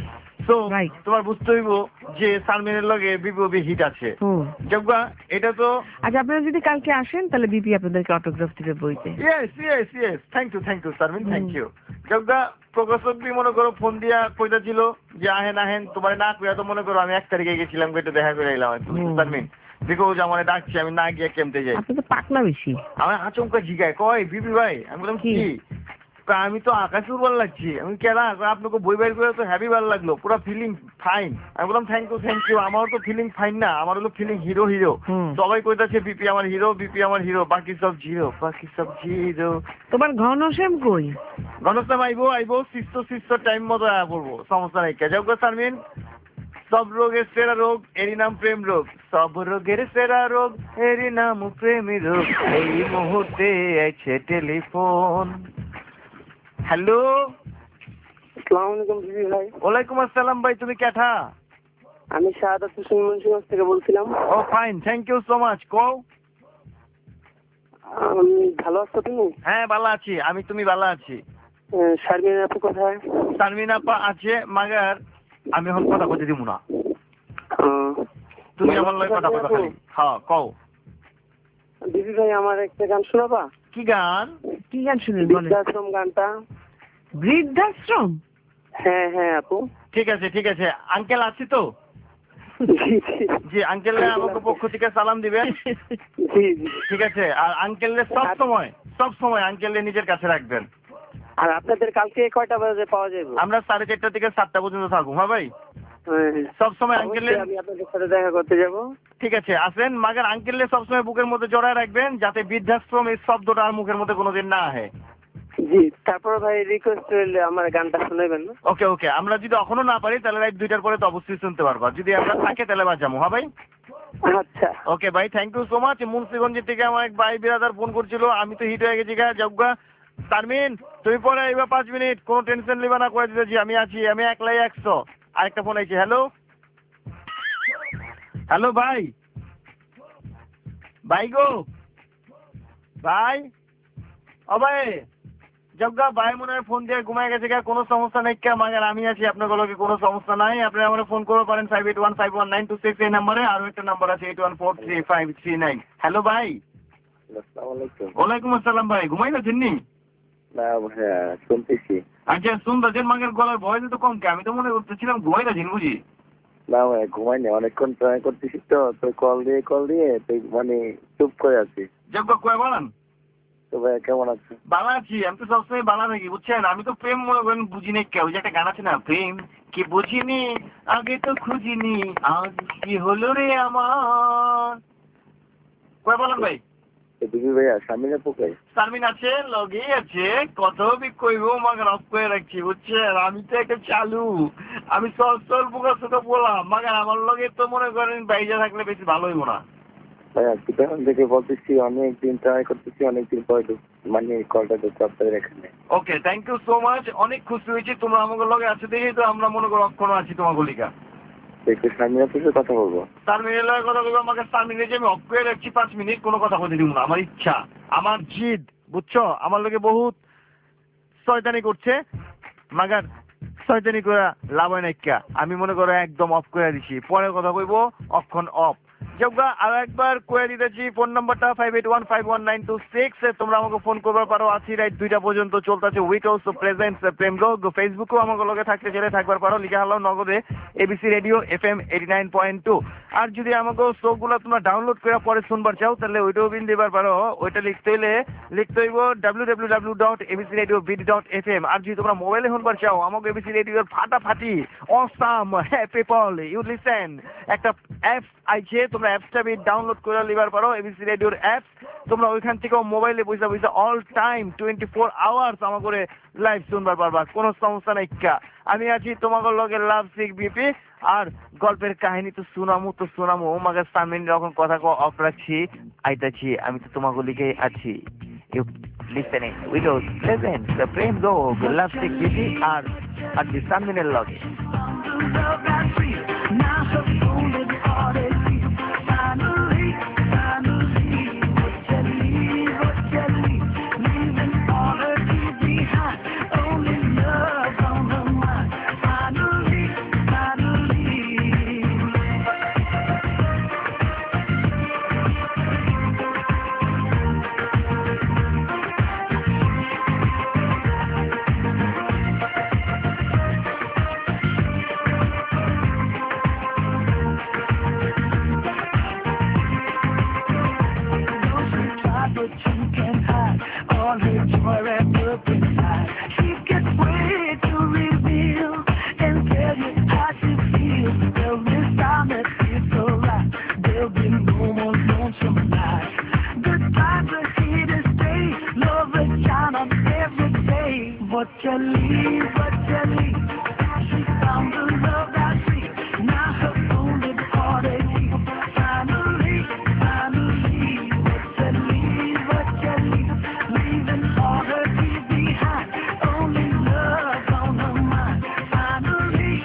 So Right. তোমার বুঝতে হইব যে সালমিনের লগে বিপি হিট আছে জগ্গা এটা তো আচ্ছা আপনারা যদি কালকে আসেন তাহলে বিপি আপনাদেরকে অটোগ্রাফ দিবে বইতে। Yes thank you Salmin thank you Jagga প্রকাশক বি মনে করো ফোন দিয়া কইতাছিল যে আহেন তোমার না কইয়া তো মনে করো আমি 1 তারিখে গেছিলাম একটু দেখা করে এলাম সালমিন বিকজ আমার ডাকছি আমি না গিয়ে কেমতে যাই আপনি তো পাকনা বেশি। আমার আচমকা জিগায় কয় বিপি ভাই আমি বললাম কি আমি তো আকাশে উড়বার লাগছি আমি কেনা আপনাকে বই বাইর করে তো হ্যাপি ভাল লাগলো পুরো ফিলিং ফাইন আমি বললাম থ্যাংক ইউ আমার তো ফিলিং ফাইন না আমার হলো ফিলিং হিরো সবাই কইতাছে বিপি আমার হিরো বাকি সব জিরো তোমার ঘনশ্যাম কই? ঘনশ্যাম আইবো শিষ্য টাইম মতো আয়া পড়বো সমস্যা নাই কে যাও সালমিন সব রোগের সেরা রোগ এরই নাম প্রেম রোগ সব রোগের সেরা রোগ এরই নাম প্রেমী রোগ এই মুহূর্তে আছে টেলিফোন হ্যালো আসসালামু আলাইকুম বিবি ভাই। ওয়ালাইকুম আসসালাম ভাই তুমি কেঠা? আমি শাহাদাত হোসেন মুন্সিগঞ্জ থেকে বলছিলাম। Oh fine thank you so much কও। ভালো আছো তুমি? হ্যাঁ ভালো আছি আমি তুমি ভালো আছি? শারমিন আপু কোথায়? শারমিন আপা আছে মাগার আমি এখন কথা কইতে দিব না তুমি আমার লগে কথা কথা খালি হ্যাঁ কও। বিবি ভাই আমার একটা গান শোনাবা? কি গান শুনেন বলেন। বৃদ্ধাশ্রম গানটা। বৃদ্ধাশ্রম? হ্যাঁ আপু। ঠিক আছে আঙ্কেল আছি তো? জি আঙ্কেল আমাকে পক্ষ থেকে সালাম দিবেন। ঠিক আছে আর আঙ্কেলরে সব সময় আঙ্কেলরে নিজের কাছে রাখবেন। আর আপনাদের কালকে কয়টা বাজে পাওয়া যাবে? আমরা 4:30 থেকে 7টা পর্যন্ত থাকবো হ্যাঁ ভাই সব সময় আঙ্কেলরে আমি আপনাদের সাথে দেখা করতে যাব। ঠিক আছে আসেন মাগার আঙ্কেলরে সবসময় বুকের মধ্যে জড়ায় রাখবেন যাতে বৃদ্ধাশ্রম এই শব্দটা আর মুখের মধ্যে কোনোদিন না আসে। জি তারপর ভাই রিকোয়েস্ট হইলে আমার গানটা শোনাবেন না? ওকে আমরা যদি এখনো না পারি তাহলে রাত 2টার পরে তো অবশ্যই শুনতে পারবা যদি আমরা থাকে তাহলে বাজামো হ্যাঁ ভাই। আচ্ছা ওকে ভাই thank you so much. Munshiganj থেকে আমার এক ভাই বিরাদার ফোন করছিল আমি তো হিট হয়ে গেছি জগ্গা তারমিন তুমি পরে আইবা 5 মিনিট কোনো টেনশন নিবা না করে দিতেছি আমি আছি আমি একলাই 100। আরেকটা ফোন আইছে হ্যালো ভাই গো ভাই ও ভাই জগ্গা ভাই মনে হয় ফোন দিয়ে ঘুমায় গেছে কোনো সমস্যা নেই কে মাগার আমি আছি আপনার লগে কোনো সমস্যা নাই আপনি আমার ফোন করতে পারেন 58151926 এই নম্বরে আর একটা নাম্বার আছে 81435339। হ্যালো ভাই আসসালামু আলাইকুম। ওয়ালাইকুম আসসালাম ভাই ঘুমাই না চিন্নি? না ভাইয়া শুনতেছি। আচ্ছা শুনতেছেন মাগের গলার ভয়েস তো কম কে আমি তো মনে করতেছিলাম ঘুমাই না চিন বুঝি। না ভাই ঘুমাইনি অনেকক্ষণ ট্রাই করতেছি তো কল দিয়ে মানে চুপ করে আছি। জগ্গা কয় বলেন তো ভাই কেমন আছো? ভালো আছি আমি তো সবসময় ভালো থাকি বুঝছেন আমি তো প্রেম মনে করেন বুঝিনি কে ওই যে একটা গান আছে না প্রেম কি বুঝিনি আগে তো খুঁজিনি আজ কি হলো রে আমার কয় বলেন ভাই? দিদি ভাইয়া শারমিন আপু কই? শারমিন আছে লগে আছে কত বি কইবো মাগার অফ করে রাখছি বুঝছেন আমি তো একটা চালু আমি স্বল্প কথা বললাম মাগার আমার লগে তো মনে করেন বাইরে থাকলে বেশি ভালো হইব না ভাইয়া কিতাব দেখে বলতেছি অনেকদিন ট্রাই করতেছি অনেকদিন পরে মানে কলটা ধরতে আপনাদের এখানে। Okay thank you so much অনেক খুশি হয়েছি তোমরা আমাকে লগে আছে দেখেই তো আমরা মনে করো অক্ষণ আছি তোমার গলিকা একটু শারমিন আপুর সাথে কথা বলবো। শারমিনের লগে কথা বলবো আমাকে শারমিনে যে আমি অফ করে রাখছি 5 মিনিট কোনো কথা বলতে দিব না আমার ইচ্ছা আমার জিদ বুঝছো আমার লগে বহুত শয়তানি করছে মাগার শয়তানি করে লাভ হয় না আমি মনে করো একদম অফ করে দিছি পরে কথা কইবো অক্ষণ অফ জগ্গা আর একবার কয়ে দিতেছি ফোন নাম্বারটা 58151926 তোমরা আমাকে ফোন করবার পারো আছি রাত 2টা পর্যন্ত চলতেছে উইট অলসো প্রেজেন্টস প্রেম রোগ ফেসবুকেও আমাকে লগে থাকতে চাইলে থাকবার পারো লিখে হলো নগদে এবিসি রেডিও FM 89.2 আর যদি আমাকে শোগুলো তোমরা ডাউনলোড করে পরে শুনবার চাও তাহলে ওইটাও বিল দিবার পারো ওইটা লিখতে হইব www.abcradiobit.fm আর যদি তোমরা মোবাইলে শুনবার চাও আমাকে এবিসি রেডিওর ফাটাফাটি অসাম পিপল ইউ লিসেন একটা অ্যাপস আইছে তোমরা অ্যাপসটা ডাউনলোড করে লিবার পারো এবিসি রেডিওর অ্যাপস তোমরা ওইখান থেকে মোবাইলে বসে অল টাইম 24 আওয়ার্স আমার করে লাইভ শুনবার পারবা কোনো সমস্যা নাই আমি আছি তোমাদের লগে লাভ সিক বিপি আর গল্পের কাহিনী তো শোনামু আমাকে সামনে যখন কথা অফ রাখছি আইতাছি আমি তো তোমাকে লিখে আছি ইউ লিসেনিং উইডোজ present the Prem Rog love sick BP আর দি সামনের লগে her and up inside. She gets ready to reveal and tell you how she feels. Well, this time that it's alright. There'll be no more lonesome nights. Good times are here to stay. Love will shine on every day. But you leave, she found the love that she. Now her wounded heart is healed. Finally, but you leave, leaving all her tears behind. Only love on her mind. Finally.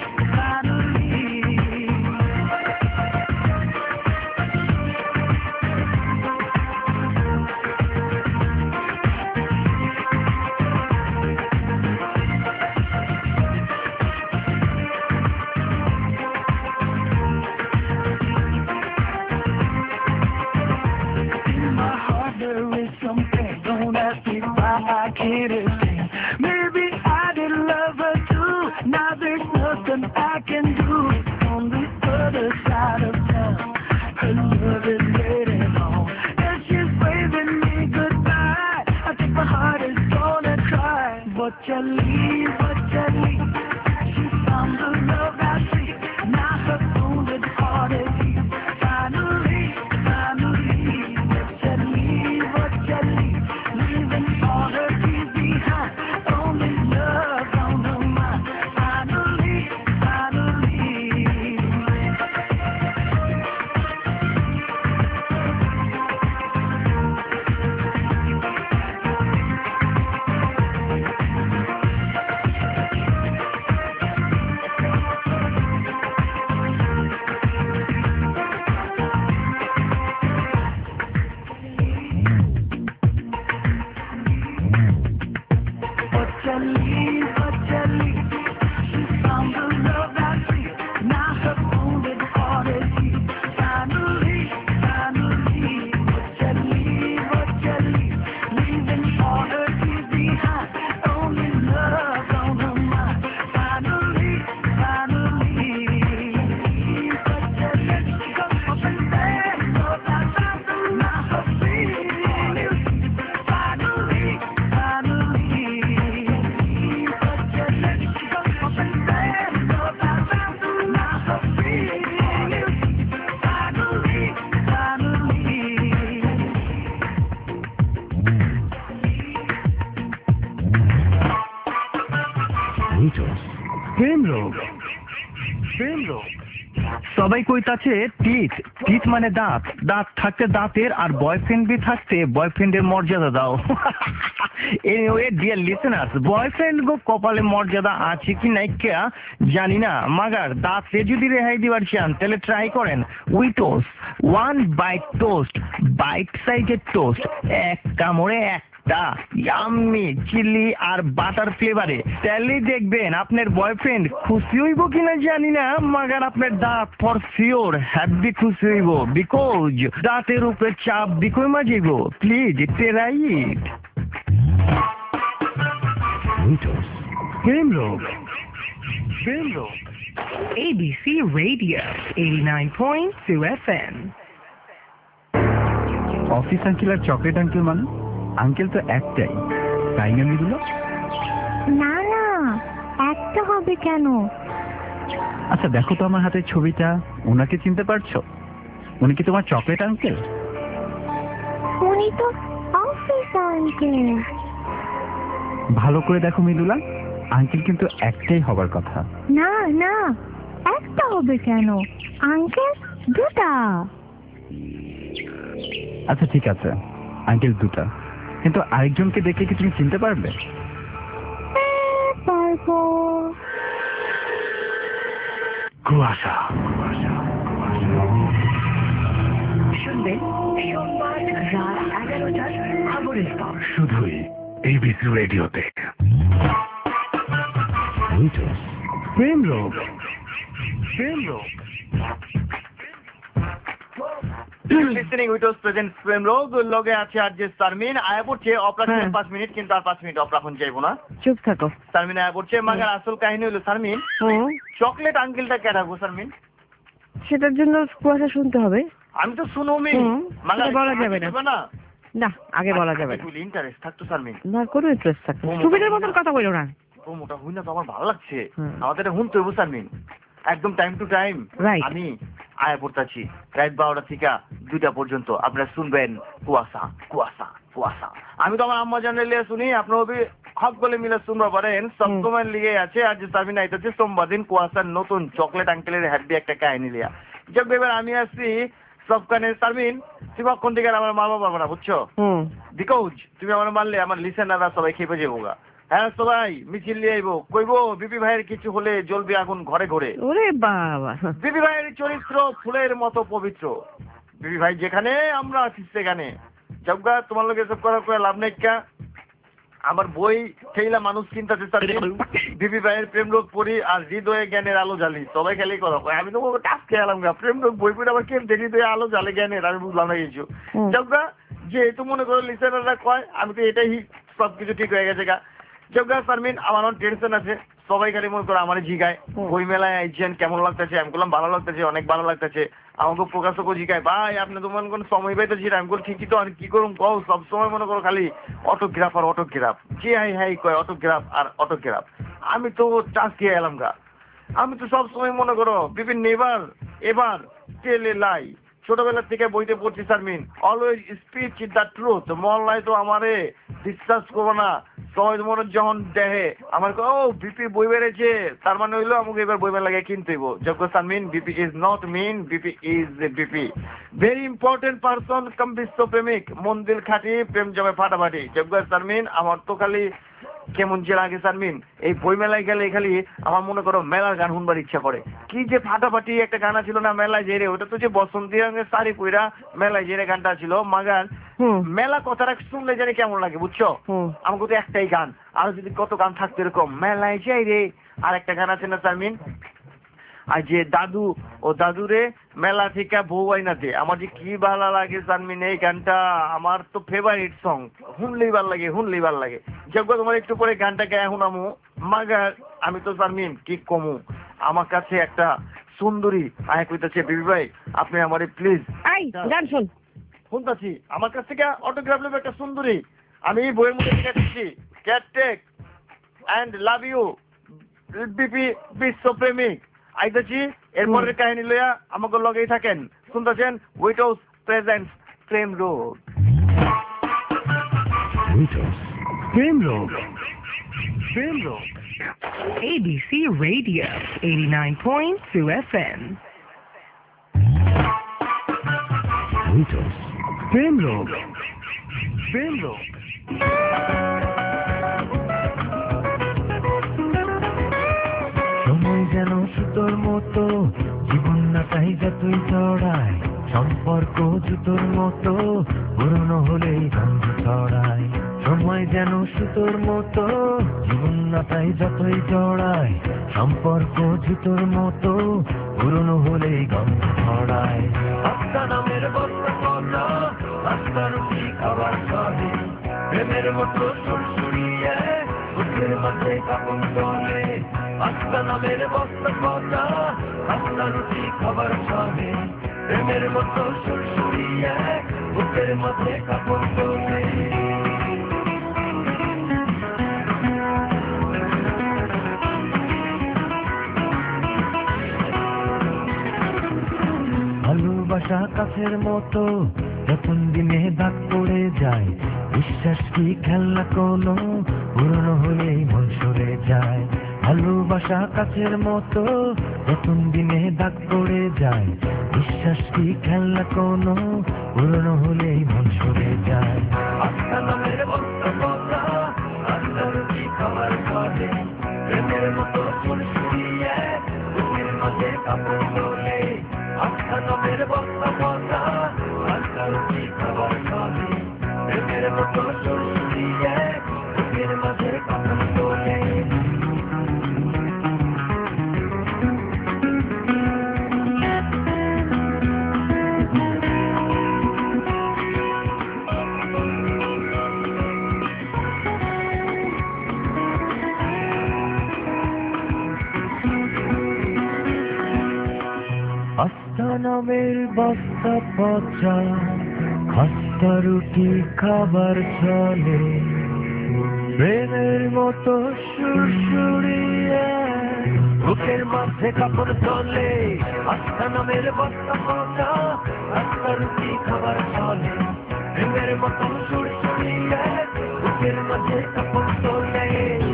In my heart there is something. Don't ask me why I can't explain. Maybe I did love her too. Now there's nothing I can do. On the other side of town, her love is waiting home, and she's waving me goodbye. I think my heart is gonna cry. But you leave, she found the love I see. Now her wounded heart is healed. Finally, but you leave, leaving all her tears behind. Only love on her mind. Finally. But you leave, she found the love I see. Now her wounded heart is healed. Finally, but you leave, leaving all her tears behind. Only love on her mind. Finally, but you let go up and down. Love I found now her feelings. Finally. প্রেম রোগ। সবাই কইতাছে teeth মানে দাঁত থাকতে দাঁতের, আর boyfriend B থাকতে বয়ফ্রেন্ডের মর্যাদা দাও। এনিওয়ে ডিয়ার লিসেনার্স, বয়ফ্রেন্ড গো কপালে মর্যাদা আছে কি নাই কে জানি না, মাগার দাঁতে যদি রেহাই দিবার চান তাহলে ট্রাই করেন উইটোস 1 বাইট টোস্ট, বাইট সাইজের টোস্ট, এক কামড়ে একটা ইয়াম্মি চিলি আর বাটার ফ্লেভারে। তাহলেই দেখবেন আপনার বয়ফ্রেন্ড খুশি হইব কিনা জানি না, মাগার আপনার দাঁত ফর শিওর হ্যাপি খুশি হইব, বিকজ দাঁতের উপরে চাপ বিকই মাজিব। Please try it. প্রেম রোগ। ABC Radio 89.2 FM. Office uncle আর চকলেট আঙ্কেল মানে আঙ্কেল তো একটাই, তাই না মিগুলো? না একটা হবে কেন? আচ্ছা দেখো তো আমার হাতের ছবিটা, ওনাকে চিনতে পারছো? উনি কি তোমার চকলেট আঙ্কেল? উনি তো অফিস আঙ্কেল। ভালো করে দেখো মিদুলা, আঙ্কেল কিন্তু একটাই হবার কথা। না একটা হবে কেন? আঙ্কেল দুটা। আচ্ছা ঠিক আছে, আঙ্কেল দুটা, কিন্তু আরেকজনকে দেখে কি তুমি চিনতে পারবে? পারবো। কুয়াশা। শুনবেন সোমবার রাত 11টার খবরের পর শুধুই ABC রেডিওতে। প্রেম রোগ। লিসেনিং উইথ প্রেজেন্ট প্রেম রোগ লগে আছে আর যে সারমিন আয়া পড়ছে অপারেশন 5 মিনিট, কিন্তু আর 5 মিনিট অপারেশন যাইবো না। চুপ থাকো। সারমিন আয়া পড়ছে, মাগার আসল কাহিনী হলো সারমিন চকলেট আঙ্কেলটা কে রাখবো সারমিন? সেটার জন্য কুয়াশা শুনতে হবে। আমি তো শুনুমি, সেটা বলা যাবে না। না আগে বলা যাবে না। ইন্টারেস্ট থাকতো শারমিন, না কোনো ইন্টারেস্ট থাকবে না, সুবিধার মতন কথা বলো না। মোটা হই না তো আমার ভালো লাগছে, হুম। আমাদের এটা শুনতে হইব শারমিন, একদম টাইম টু টাইম। Right. আমি আয়া পড়তাছি রাত 12টা থেকে 2টা পর্যন্ত, আপনারা শুনবেন কুয়াশা কুয়াশা কুয়াশা। আমি তো আমার আম্মা জানের লিয়ে শুনি, আপনার হক বলে মিলে শুনবা পারেন, সবসময় লিগে আছে। আজ শারমিন আইতেছে সোমবার দিন কুয়াশার নতুন চকলেট আঙ্কেলের হ্যাট দিয়ে একটা কাহিনী লিয়া। যাক এবার আমি আসছি সবখানে শারমিন, তুমি কোন দিকে আমার মারবা পারবো না বুঝছো, বিকজ তুমি আমার মারলে আমার লিসেনাররা সবাই খেপে যাবো গা। হ্যাঁ সবাই মিছিল নিয়ে আইবো, কইবো বিপি ভাইয়ের কিছু হলে জ্বলবে আগুন ঘরে ঘরে। ওরে বাবা, বিপি ভাইয়ের চরিত্র ফুলের মতো পবিত্র, বিপি ভাই যেখানে আমরা আছি সেখানে। জবগা তোমার লোক এসব করার করে লাভ নেই কা। আমার বই ঠেইলা মানুষ কিনতেছে স্যার, বিপি ভাইয়ের প্রেম রোগ পড়ি আর হৃদয়ে জ্ঞানের আলো জ্বালি, সবাই খালি কথা কয়। আমি তো টাচ খেয়ালাম গা, প্রেম রোগ বই পড়ে আবার কেন হৃদয়ে আলো জ্বালে জ্ঞানের, আমি বুঝলাম না কিছু। জবগা যেহেতু মনে করো লিসেনাররা কয়, আমি তো এটাই সবকিছু ঠিক হয়ে গেছে গা। জবগা শারমিন আমার অনেক টেনশন আছে, সবাই খালি মনে করো আমার জিগায় বই মেলায় আইছেন কেমন লাগতেছে, আমি বললাম ভালো লাগতেছে, অনেক ভালো লাগতেছে। আমাকে প্রকাশক জিগায় ভাই আপনি তো মনে করেন সময় পাইতেছি, আমি বলি ঠিকই তো, আর কি করুন কও, সবসময় মনে করো খালি অটোগ্রাফ আর অটোগ্রাফ, যে হাই হাই কয় অটোগ্রাফ আর অটোগ্রাফ। আমি তো চাষ খেয়ে এলাম গা, আমি তো সবসময় মনে করো বিভিন্ন এবার টেলে লাই, ছোটবেলা থেকে বইতে পড়ছি Sharmin, always speech is the truth. মহল্লায় তো আমারে বিশ্বাস করবো না, সবাই মনে যখন দেখে আমার ও বিপি বই বেড়েছে, তার মানে হইলো আমাকে এবার বই মেলা লাগে কিনতে হইব। যখন Sharmin BP is not mean, BP is BP very important person cum বিশ্বপ্রেমিক, মন দিল খাটি প্রেম জমে ফাটাফাটি। যখন শারমিন আমার তো খালি কেমন যে লাগে শারমিন, এই বই মেলায় গেলে খালি আমার মনে করো মেলার গান শুনবার ইচ্ছা করে। কি যে ফাটাফাটি একটা গান ছিল না মেলায় যেরে, ওটা তো যে বসন্তী রঙের শাড়ি পইরা মেলায় যেরে গানটা ছিল মাগান, মেলা কথাটা শুনলে জানি কেমন লাগে বুঝছো। আমাকে তো একটাই গান, আর যদি কত গান থাকতো এরকম, মেলায় যাই রে। আর একটা গান আছে না শারমিন, আর যে দাদু ও দাদুরে মেলা থেকে বউ আইনাতে, আমার যে কি ভালো লাগে শারমিন এই গানটা, আমার তো ফেভারিট সং, শুনলেই ভাল লাগে শুনলেই ভাল লাগে। যখন তোমার একটু পরে গানটা গায়ে শুনামু মাগার, আমি তো শারমিন কি কমু, আমার কাছে একটা সুন্দরী আয় কইতাছে বিবি ভাই আপনি আমারে প্লিজ গান শুন শুনতাছি, আমার কাছ থেকে অটোগ্রাফ নেবে একটা সুন্দরী, আমি বইয়ের মধ্যে লিখে দিচ্ছি cat take and love you BP বিশ্বপ্রেমিক। আইতাছি এরপরের কাহিনী লইয়া আমাকে লগেই থাকেন, শুনতেছেন উইটোস প্রেজেন্টস প্রেম রোগ। প্রেম রোগ, প্রেম রোগ। ABC Radio 89.2 FM. প্রেম রোগ, প্রেম রোগ। সময় যেন সুতোর মতো, জীবন না তাই যতই চড়ায়, সম্পর্ক জুতোর মতো পুরনো হলেই গন্ধ ছড়ায়। সময় যেন সুতোর মতো, জীবন না তাই যতই চড়ায়, সম্পর্ক জুতোর মতো পুরনো হলেই গন্ধ ছড়ায়। আস্তা নামের বস্তা কথা, আস্তা রুটি খাবার খাবে, প্রেমের মতো সুরসুরিয়ে বুকের মাঝে কাপন চলে। আস্তা নামের বস্তা কথা, আস্তা রুটি খাবার খাবে, প্রেমের মতো সুরসুরিয়ে বুকের মাঝে কাপন চলে। ভালোবাসা কাছের মতো, নতুন দিনে দাগ পড়ে যায়, বিশ্বাস কি খেলনা কোনো, পুরনো হলেই মন সরে যায়। ভালোবাসা কাছের মতো, নতুন দিনে দাগ পড়ে যায়, বিশ্বাস কি খেলনা কোনো, পুরনো হলেই মন সরে যায়। আস্তা নামের বস্তা কথা, আস্তা রুটি খাবার খাবে, প্রেমের মতো সুরসুরিয়ে বুকের মাঝে কাপড় তোলে। আস্তা নামের বস্তা কথা, আস্তা রুটি খাবার খাবে, প্রেমের মতো সুরসুরিয়ে বুকের মাঝে কাপড় তোলে। আস্তা নামের বস্তা পচা, নাস্তা রুটি খাবার চলে প্রেমের মতো সুরসুরিয়ে বুকের মাঝে কাপড় চলে আস্থা নামের বস্তা মোটা নাস্তা রুটি খাবার চলে প্রেমের মতো সুরসুরিয়ে বুকের মাঝে কাপড় চলে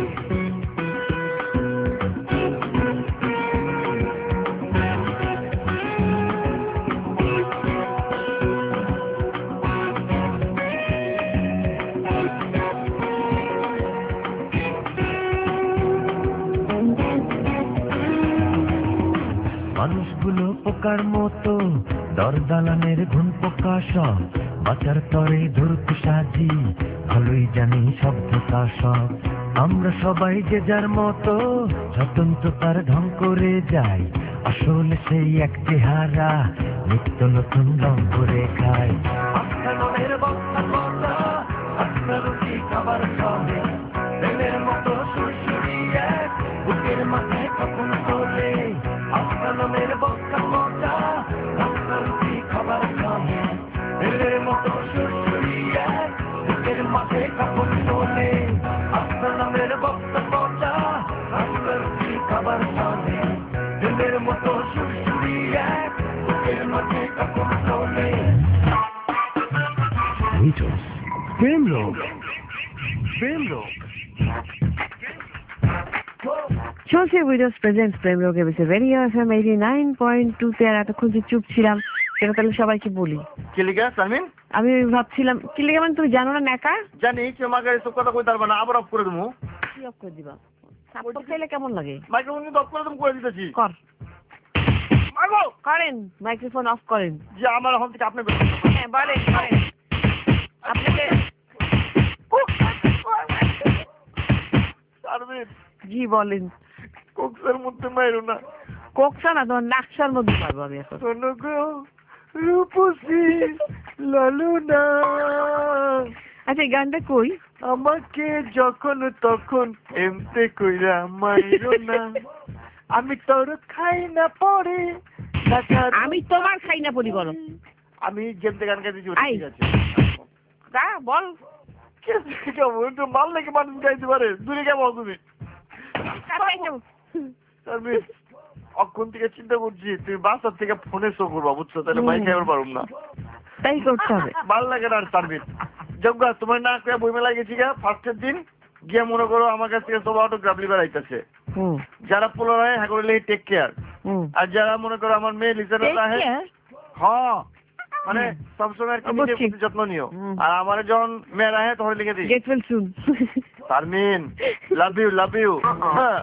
মানুষগুলো পোকার মতো দরদালানের ঘুম পোকা সব বাঁচার তরে ধরতে সাজি ভালোই জানি সভ্যতা সব আমরা সবাই যে যার মতো স্বতন্ত্রতার ঢং করে যাই আসলে সেই এক চেহারা নিত্য নতুন রং করে খায় আফগানের বক্তা কথা আপনার রুটি খাবার চলে প্রেমের মতো সুরসুরিয়ে বুকের মাথায় কাপড় তোলে আফগানের বক্তা কথা আপনার রুটি খাবার চলে প্রেমের মতো সুরসুরিয়ে বুকের মাথায় কাপড় তোলে আফগানের বক্তা কথা আপনার রুটি খাবার চলে প্রেমের মতো সুরসুরিয়ে বুকের মাথায় কাপড় তোলে প্রেমরোগ চলছে উইডোজ presents Premrog ABC radio FM 89.2 তে। আর এতক্ষণ যে চুপ ছিলাম সেটা তাহলে সবাইকে বলি। কি লিখা সামিন? আমি ভাবছিলাম কি লেগে মানে তুমি জানো না নেকা জানি কেউ আমাকে এসব কথা কইতে পারবে না, আবার অফ করে দেবো। কি অফ করে দিবা? সাপোর্ট চাইলে কেমন লাগে? মাইক্রোফোন কিন্তু অফ করে দেবো, করে দিতেছি। কর মাগো করেন, মাইক্রোফোন অফ করেন। যে আমার এখন থেকে আপনি হ্যাঁ বলেন করেন। আপনাকে সার্ভিস জি বলেন। কোক্সের মধ্যে মাইরো না। কোকসা না তোমার নাকশার মধ্যে পারবো আমি এখন। শোনো গো রূপসী লালু না, আচ্ছা এই গানটা কই? আমাকে যখন তখন এমতে কইরা মাইরো না, আমি তোর খাই না পরে আমি তোমার খাই না পরি বলো। আমি যেমতে গান গাইতেছি আই। ঠিক আছে। গা বল। কেমন তো মাল নাকি মানুষ গাইতে পারে? দূরে কেমন তুমি সার্ভিস অক্ষণ থেকে চিন্তা করছি তুমি বাসার থেকে ফোনে শো করবা, বুঝছো? তাহলে মাইক খাইবার পারুম না, তাই করতে হবে। ভাল লাগে না। আর সার্ভিস যোগ্য তোমার না কয়ে বই মেলা গেছি গা ফার্স্টের দিন গিয়ে মনে করো আমার কাছ থেকে সব অটোগ্রাফ লিবার আইতেছে। যারা পোলার হয় হ্যাঁ করলে টেক কেয়ার, আর যারা মনে করো আমার মেয়ে লিসারা হয় হ্যাঁ মানে সবসময় আর কি নিজের যত্ন নিও। আর আমার যখন মেয়েরা হয় তখন লিখে দিই get well soon Sharmin love you love you. হ্যাঁ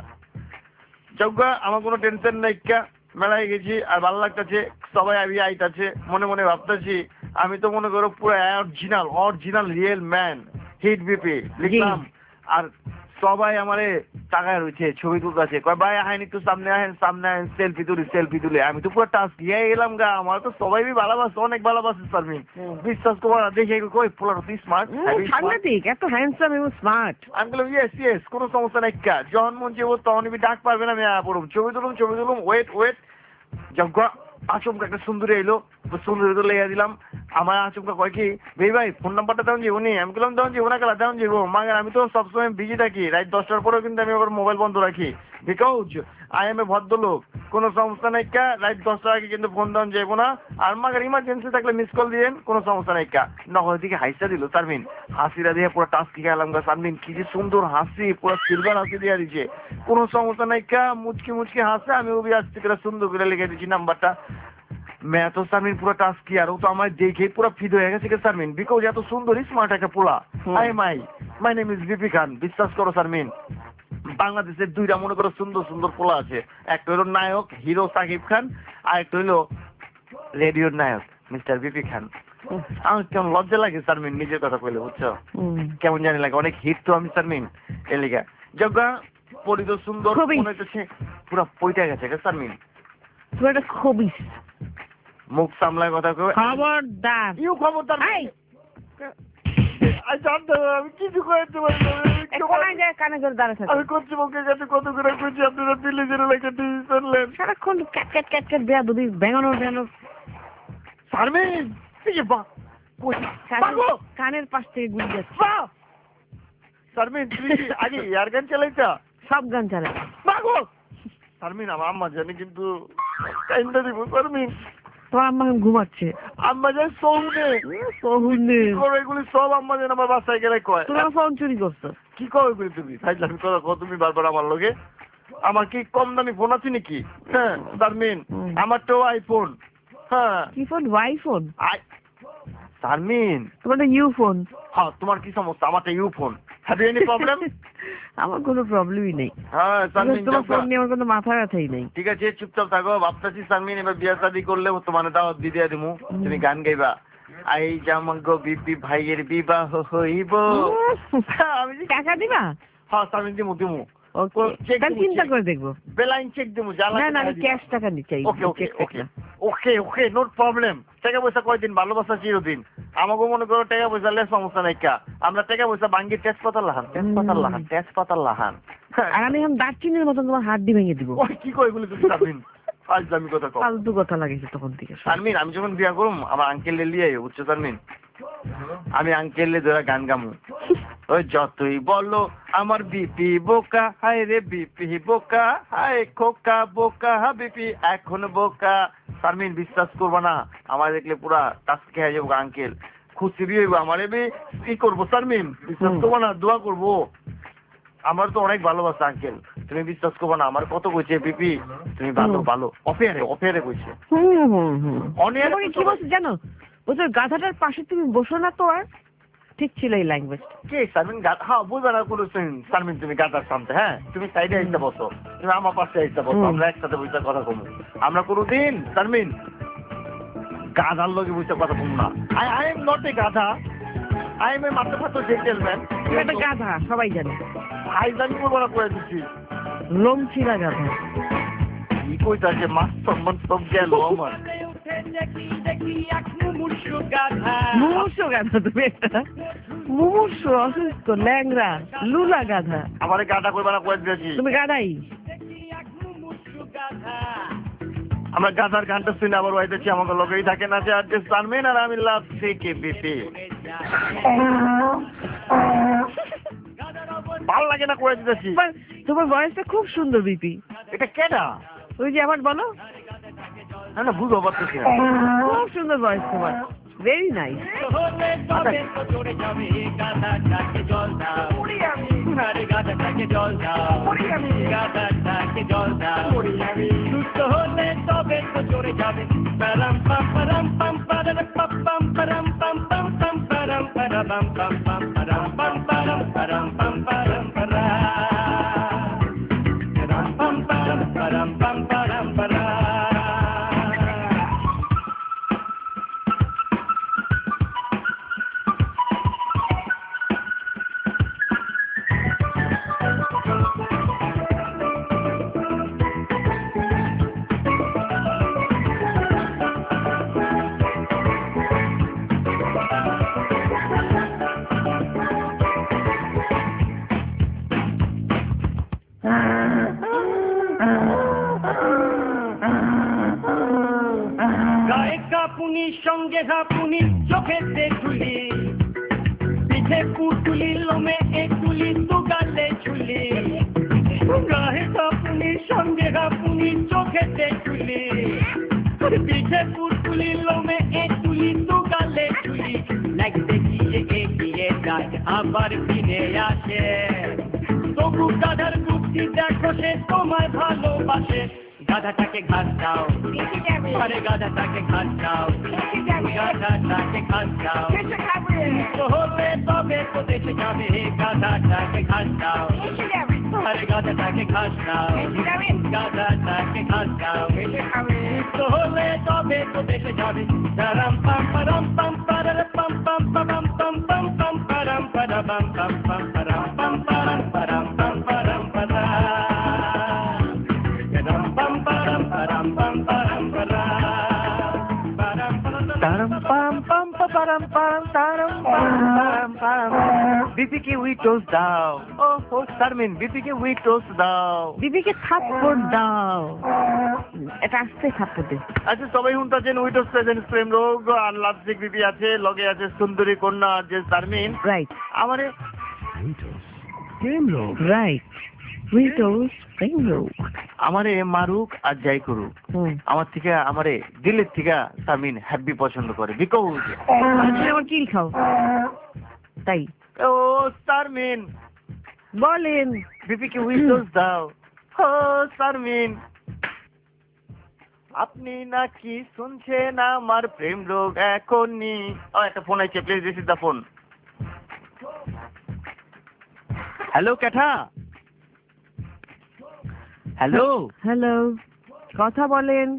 যোগ্য আমার কোনো টেনশন নাই, মেলায় গেছি আর ভালো লাগতেছে, সবাই আমি আইতাছে, মনে মনে ভাবতেছি আমি তো মনে করো পুরো original real man hit BP লিখলাম। আর সবাই আমারে টাকায় রয়েছে, ছবি তুলতেছে, কয় ভাই আহেন একটু সামনে আহেন সেলফি তুলে। আমি তো পুরো টাস্ক দিয়ে গেলাম গা, আমার তো সবাই ভালোবাসে, অনেক ভালোবাসে শারমিন, বিশ্বাস করবো না। দেখে কই পোলার তুই স্মার্ট সাংঘাতিক, এত হ্যান্ডসাম এবং স্মার্ট। আমি বললাম ইয়েস কোনো সমস্যা নাই, যখন মন চাইবো তখন ডাক পারবে না, আমি পড়ুম ছবি তুলুম ওয়েট যজ্ঞ আচমকা একটা সুন্দরী এলো, সুন্দরী তো লেগে দিলাম। আমার আচমকা কয় কি ভাই ফোন নাম্বারটা তেমন যাবো নি? আমি বললাম তেমন যাবো না, কালা তেমন যাবো মাগে, আমি তো সবসময় বিজি থাকি, রাত 10টার পরেও কিন্তু আমি আবার মোবাইল বন্ধ রাখি, বিকজ আই এম এ ভদ্রলোক। কোনো সমস্যা নাই, রাত 10টার আগে কিন্তু ফোন দেওয়া যাবো না। আর মাগের ইমার্জেন্সি থাকলে মিস কল দিয়েন, কোনো সমস্যা নাই। নগরের দিকে হাসিটা দিল শারমিন, হাসিটা দিয়ে পুরো টাস্ক কি গেলাম গা শারমিন, কি যে সুন্দর হাসি, পুরো সিলভার হাসি দিয়ে দিচ্ছে, কোনো সমস্যা নাই। মুচকি হাসে, আমি ওবি আসতে করে সুন্দর করে লিখে দিচ্ছি নাম্বারটা। मैं तो शारमिन पूरा टास्क किया और तो हमारे देखे पूरा फिद हो गया शारमिन, बिकॉज या तो सुंदर स्मार्ट है पोला। I my name is BP Khan. বিশ্বাস করো শারমিন, বাংলাদেশের দুইটা মনে করো সুন্দর পোলা আছে, একটা হলো নায়ক হিরো সাকিব খান, আর একটা হলো রেডিওর নায়ক মিস্টার বিপি খান। আমার কেমন লজ্জা লাগে শারমিন নিজের কথা কইলে, বুঝছো? কেমন জানি লাগে, অনেক হিট তো আমি শারমিন এর লিগা। যজ্ঞা পরিত সুন্দর মনে হচ্ছে পুরা পইটা গেছে শারমিন, তুই একটা খবিস, মুখ সামলায় কথা কই। খবরদার খবরদার আমি কিছু করতে পারি না, কানে করে দাঁড়া থাকে। আমি কর্তৃপক্ষের কাছে কত করে খুঁজি, আপনারা দিল্লি জেলে লেখা শুনলেন সারাক্ষণ ক্যাট বেয়া দুদি ব্যাঙানোর শারমিন কানের পাশ থেকে গুলি যাচ্ছে। শারমিন তুমি কি আগে এয়ার গান চালাইতা? সব গান চালায়। শারমিন আমার আম্মা জানি কিন্তু কাইন্দা দিব। শারমিন তোমার আম্মা এখন ঘুমাচ্ছে। আম্মা জানি সহুনে এগুলি সব আম্মা জানি আমার বাসায় গেলে কয়। তুমি আমার ফোন চুরি করছো। কি কও এগুলি তুমি? ফাইজলামি করো তুমি বারবার আমার লগে। আমার কি কম দামি ফোন আছে নাকি? হ্যাঁ শারমিন আমারটাও আইফোন। হ্যাঁ কি ফোন? Y phone? শারমিন তোমার ইউ ফোন। হ্যাঁ তোমার কি সমস্যা? আমারটা you phone. Have you any problem? আমার কোনো প্রবলেমই নেই। হ্যাঁ শারমিন তোমার ফোন নিয়ে আমার কোনো মাথা ব্যথাই নেই। ঠিক আছে চুপচাপ থাকো। ভাবতেছি শারমিন এবার বিয়া শাদি করলে তোমার দাওয়াত দিয়ে দিমু, তুমি গান গাইবা। আই জামাগো বিপি ভাইয়ের বিবাহ হইব। আমি টাকা দিবা? হ্যাঁ শারমিন দিমু। চিন্তা করে দেখবো। বেলাইন চেক দিমু। না আমি ক্যাশ টাকা নিতে চাই। Okay no problem. টাকা পয়সা কয়দিন? ভালোবাসা চিরদিন। আমাকে মনে করো টাকা পয়সা লে সমস্যা নাই কা। আমরা টাকা পয়সা ভাঙ্গি তেজপাতার লাহান। আর আমি এখন দারচিনির মতন তোমার হাড্ডি ভেঙে দিব। ওই কি কই এগুলো তুমি শারমিন? ফালতু কথা কও। ফালতু কথা লাগেছে তখন থেকে। শারমিন আমি যখন বিয়া করুম আমার আঙ্কেল লিয়ে বুঝছো শারমিন? আমি আঙ্কেলে ধরে গান গামু। ওই যতই বলো আমার বিপি বোকা, হায় রে বিপি বোকা, হায় খোকা বোকা, বিপি এখন বোকা। শারমিন বিশ্বাস করবো না, আমার দেখলে পুরা টাচ খেয়ে যাবো আঙ্কেল। খুশি হইব আমার কি করবো শারমিন? বিশ্বাস করবো না, দোয়া করবো। আমার তো অনেক ভালোবাসা আঙ্কেল, তুমি বিশ্বাস করবো না। আমার কত কইছে বিপি তুমি ভালো অফেয়ারে কইছে। অনেক কি বলছে জানো? বলছো গাধাটার পাশে তুমি বসো না তো। আর ঠিক ছিল এই ল্যাঙ্গুয়েজ। কে শারমিন? হ্যাঁ বুঝবে না কোনো শারমিন তুমি গাধার সামনে। হ্যাঁ তুমি সাইডে আইসা বসো, তুমি আমার পাশে আইসা বসো, আমরা একসাথে বসে কথা কমু। আমরা কোনোদিন শারমিন গাধার লগে বসে কথা কমু না। আই এম নট এ গাধা, আই এম এ মাথা জেন্টেলম্যান। তুমি একটা গাধা, সবাই জানে। হাইজান করবো না করে দিচ্ছি। লোম ছিলা গাধা। কি কইতাছে? মাছ সম্মান সব গেল আমার। মুমূর্ষু গাধা তুমি একটা। মুমূর্ষু, অসুস্থ, ল্যাংরা, লুলা গাধা। আমার গাধা কইবা না করে দিয়েছি। তুমি গাধাই। আমরা গাধার গানটা শুনে আবার হইতেছি আমাকে লোকেই থাকে না যে আজকে শারমিন আর আমি লাভ থেকে বিপি। ভাল লাগে না করে দিতেছি। তোমার ভয়েসটা খুব সুন্দর বিপি। এটা কেডা? ওই যে আমার বলো না বুঝতে পারতেছি না। খুব সুন্দর ভয়েস তোমার, ভেরি নাইস। সঙ্গে হাপুনি চোখেতে ঝুলি, পিঠে পুটুলি, লোমে একুলি, তু গালে ঝুলি। গায়ে হাপুনি সঙ্গে হাপুনি চোখেতে ঝুলি, পিঠে পুটুলি, লোমে একুলি, তু গালে ঝুলি। লাগতে গিয়ে এগিয়ে যায় আবার ফিরে আসে, তবু গাধার বুদ্ধি দেখো সে তোমায় ভালোবাসে। গাধাটাকে ঘাস দাও, আরে গাধাটাকে ঘাস দাও, গাধাটাকে ঘাস দাও। হলে তবে তো দেশে যাবে, গাধাটাকে ঘাস দাও, আরে গাধাটাকে ঘাস দাও, গাধাটাকে ঘাস দাও। হলে তবে তো দেশে যাবে। পারাম পাম পারাম পাম পারার পাম পাম পারাম পাম পাম পাম পারাম পারাম পাম পাম পারাম পাম পারাম পারাম পাম পারাম পারা। বিপি কি উইটোস দাও, ও ও শারমিন বিপিকে উইক টোস্ট দাও। বিপিকে থাপ্পড় দাও, এটা আসতে থাপ্পড় দে। আচ্ছা সবাই শুনতেছেন উইটোস প্রেজেন্ট প্রেম রোগ আর লাভসিক বিপি আছে, লগে আছে সুন্দরী কন্যা যে শারমিন। রাইট আমারে রাইট, উইটোস প্রেম রোগ। আমারে মারুক আর যাই করুক, আমার থেকে আমারে দিলের থেকে শারমিন হ্যাপি পছন্দ করে। বিকজ তুমি আমার কিল খাও তাই। ও শারমিন বলেন বিপিকে উইটোস দাও। ও শারমিন আপনি নাকি শুনছেন আমার প্রেম রোগ এখনই। ও একটা ফোন আছে, please this is the phone. Hello ক্যাঠা, হ্যালো। হ্যালো, কথা বলেন।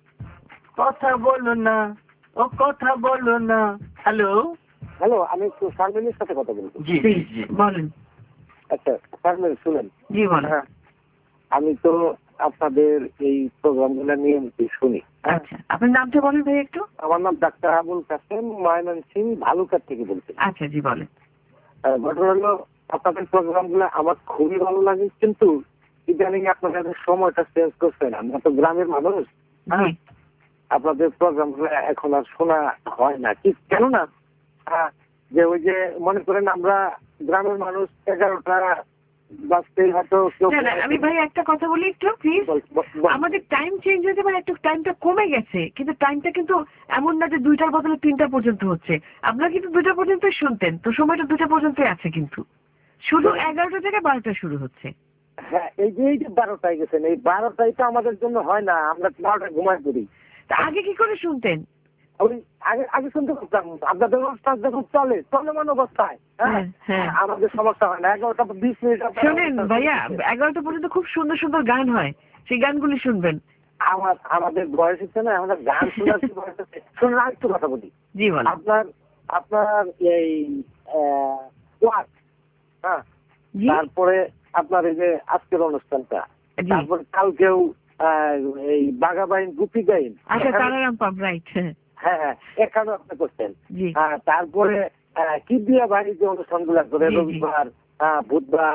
কথা বলো না, ও কথা বলো না। হ্যালো। হ্যালো, আমি একটু শারমিনের সাথে কথা বলবো। জি জি জি বলেন। আচ্ছা শারমিন শুনেন, জি বলেন। হ্যাঁ আমি তো আপনাদের এই প্রোগ্রামগুলো নিয়মিত শুনি। আচ্ছা, আপনার নামটা বলেন ভাই একটু। আমার নাম ডাক্তার আবুল কাসেম, ময়মনসিংহ ভালুকার থেকে বলছি। আচ্ছা জি বলেন। ঘটনা হলো আপনাদের প্রোগ্রামগুলো আমার খুবই ভালো লাগে, কিন্তু ইদানিং আপনাদের সময়টা চেঞ্জ করছেন। আমরা তো গ্রামের মানুষ, জি। আপনাদের প্রোগ্রামগুলো এখন আর শোনা হয় না। কি কেননা যে ওই যে মনে করেন আমরা গ্রামের মানুষ 11টা বাজতে হয়তো না না, আমি ভাই একটা কথা বলি একটু প্লিজ। আমাদের টাইম চেঞ্জ হয়েছে, মানে একটু টাইমটা কমে গেছে, কিন্তু টাইমটা কিন্তু এমন না যে 2টার বদলে 3টা পর্যন্ত হচ্ছে। আপনারা কিন্তু 2টা পর্যন্তই শুনতেন, তো সময়টা 2টা পর্যন্তই আছে, কিন্তু শুধু 11টা থেকে 12টা শুরু হচ্ছে। হ্যাঁ, এই যে 12টায় গেছেন, এই 12টায় তো আমাদের জন্য হয় না, আমরা 12টায় ঘুমাই পড়ি। তা আগে কি করে শুনতেন? ওই আগে আগে শুনতে পারতাম আপনাদের অনুষ্ঠান যখন চলে চলমান অবস্থায়, হ্যাঁ হ্যাঁ। আমাদের সমস্যা হয় না। 11টা 20 মিনিট শোনেন ভাইয়া, 11টা পর্যন্ত খুব সুন্দর সুন্দর গান হয়, সেই গানগুলি শুনবেন। আমাদের বয়স হচ্ছে না, আমাদের গান শোনার কি বয়স হচ্ছে? শুনুন আর একটু কথা বলি। জি বলেন। আপনার এই ওয়াজ, হ্যাঁ, জি তারপরে আপনার এই যে আজকের অনুষ্ঠানটা, জি। তারপরে কালকেও এই বাঘাবাইন গুপি গাইন, আচ্ছা, তারারাম পাম, রাইট। হ্যাঁ হ্যাঁ এখানেও আপনি করছেন। জি। তারপরে কি দিয়া বাড়ি যে অনুষ্ঠানগুলো করে জি, জি। রবিবার, বুধবার,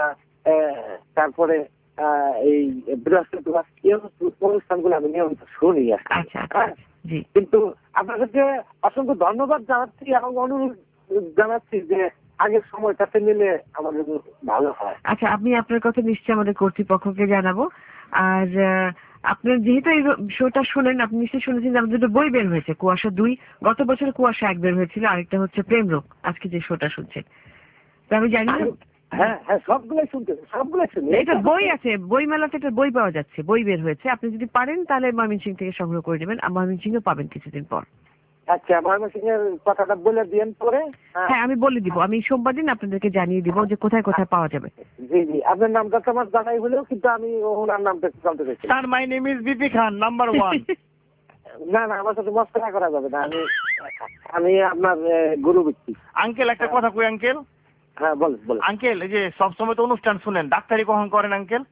তারপরে এই বৃহস্পতিবার, এই অনুষ্ঠানগুলো আমি নিয়মিত শুনি আর কি। আচ্ছা আচ্ছা, জি। কিন্তু আপনাদেরকে অসংখ্য ধন্যবাদ জানাচ্ছি এবং অনুরোধ জানাচ্ছি যে আগের সময়টাতে মিলে আমাদের ভালো হয়। আচ্ছা, আপনি আপনার কথা নিশ্চয়ই আমাদের কর্তৃপক্ষকে জানাবো। আর আপনার যেহেতু এই শোটা শোনেন, আপনি নিশ্চয়ই শুনেছেন যে আমাদের দুটো বই বের হয়েছে, কুয়াশা 2, গত বছর কুয়াশা 1 বের হয়েছিল, আরেকটা হচ্ছে প্রেম রোগ, আজকে যে শোটা শুনছেন। তো আমি জানি না, হ্যাঁ হ্যাঁ সবগুলোই শুনতে, সবগুলোই শুনি। এটা বই আছে, বই মেলাতে একটা বই পাওয়া যাচ্ছে, বই বের হয়েছে, আপনি যদি পারেন তাহলে ময়মনসিংহ থেকে সংগ্রহ করে নেবেন। ময়মনসিংহ পাবেন কিছুদিন পর। আচ্ছা, ময়মনসিংহের কথাটা বলে দিয়েন পরে। হ্যাঁ আমি বলে দিব, আমি সোমবার দিন আপনাদেরকে জানিয়ে দিব যে কোথায় কোথায় পাওয়া যাবে। জি জি, আপনার নামটা তো আমার জানাই হলেও, কিন্তু আমি ওনার নামটা একটু জানতে চাইছি। Sir my name is BP Khan, number 1। না না, আমার সাথে মস্করা করা যাবে না। আমি আপনার গুরু ব্যক্তি। আঙ্কেল একটা কথা কই আঙ্কেল। হ্যাঁ বলেন বলেন। আঙ্কেল এই যে সবসময় তো অনুষ্ঠান শুনেন, ডাক্তারি কখন করেন আঙ্কেল?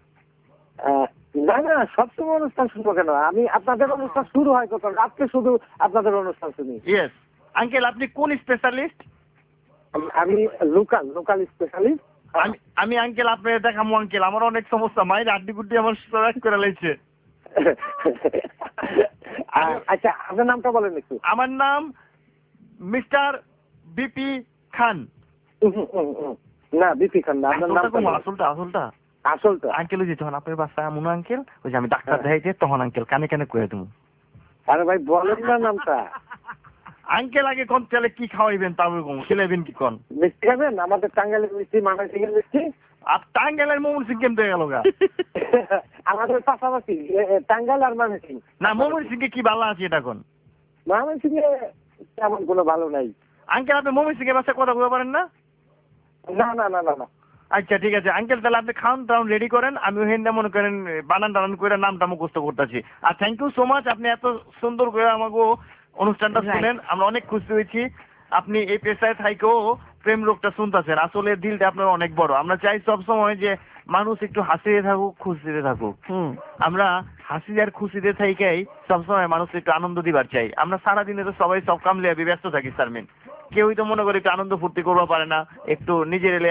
না না, সবসময় অনুষ্ঠান শুনবো কেন? আমি আপনাদের অনুষ্ঠান শুরু হয় কখন? রাত্রে শুধু আপনাদের অনুষ্ঠান শুনি। ইয়েস আঙ্কেল, আপনি কোন স্পেশালিস্ট? আমি লোকাল স্পেশালিস্ট। আমি আঙ্কেল আপনার দেখামো আঙ্কেল, আমার অনেক সমস্যা, মায়ের আড্ডি গুড্ডি আমার স্ট্রাইক করে লাইছে। আচ্ছা, আপনার নামটা বলেন একটু। আমার নাম মিস্টার বিপি খান। না, বিপি খান না, আপনার নামটা বলেন। আসলটা আসলটা আঙ্কেল ওই যে যখন আপনার বাসায় আমুন আঙ্কেল, ওই যে আমি ডাক্তার দেখাইছে তখন আঙ্কেল কানে কানে কয়ে দেবো। আরে ভাই বলেন না নামটা। আঙ্কেল আগে কোন তেলে কি খাওয়াইবেন তারপরে কম খেলাইবেন কি কোন? মিষ্টি খাবেন? আমাদের টাঙ্গাইলের মিষ্টি, ময়মনসিংহের মিষ্টি। আর টাঙ্গাইলের ময়মনসিংহ কেমন হয়ে গেল গা? আমাদের পাশাপাশি টাঙ্গাইল আর ময়মনসিংহ। না ময়মনসিংহে কি ভালো আছে এটা কোন? ময়মনসিংহে তেমন কোনো ভালো নাই। আঙ্কেল আপনি ময়মনসিংহের বাসায় কথা বলতে পারেন না? না না না না না। আচ্ছা ঠিক আছে আঙ্কেল, তাহলে আপনি খাওয়ান টাউন রেডি করেন, আমি ওখানে মনে করেন বানান টানান করে নামটা মুখস্থ করতেছি। আর থ্যাংক ইউ সো মাচ, আপনি এত সুন্দর করে আমাকে অনুষ্ঠানটা শুনেন, আমরা অনেক খুশি হয়েছি। আপনি এই পেশায় থাইকেও প্রেম রোগটা শুনতেছেন, আসলে দিলটা আপনার অনেক বড়। আমরা চাই সবসময় যে মানুষ একটু হাসিতে থাকুক, খুশিতে থাকুক। আমরা হাসি আর খুশিতে থাইকেই সবসময় মানুষ একটু আনন্দ দিবার চাই। আমরা সারাদিনে তো সবাই সব কাম লিয়ে ব্যস্ত থাকি শারমিন, কেউই তো মনে করি একটু আনন্দ ফুর্তি করবো পারে না, একটু নিজের লিয়া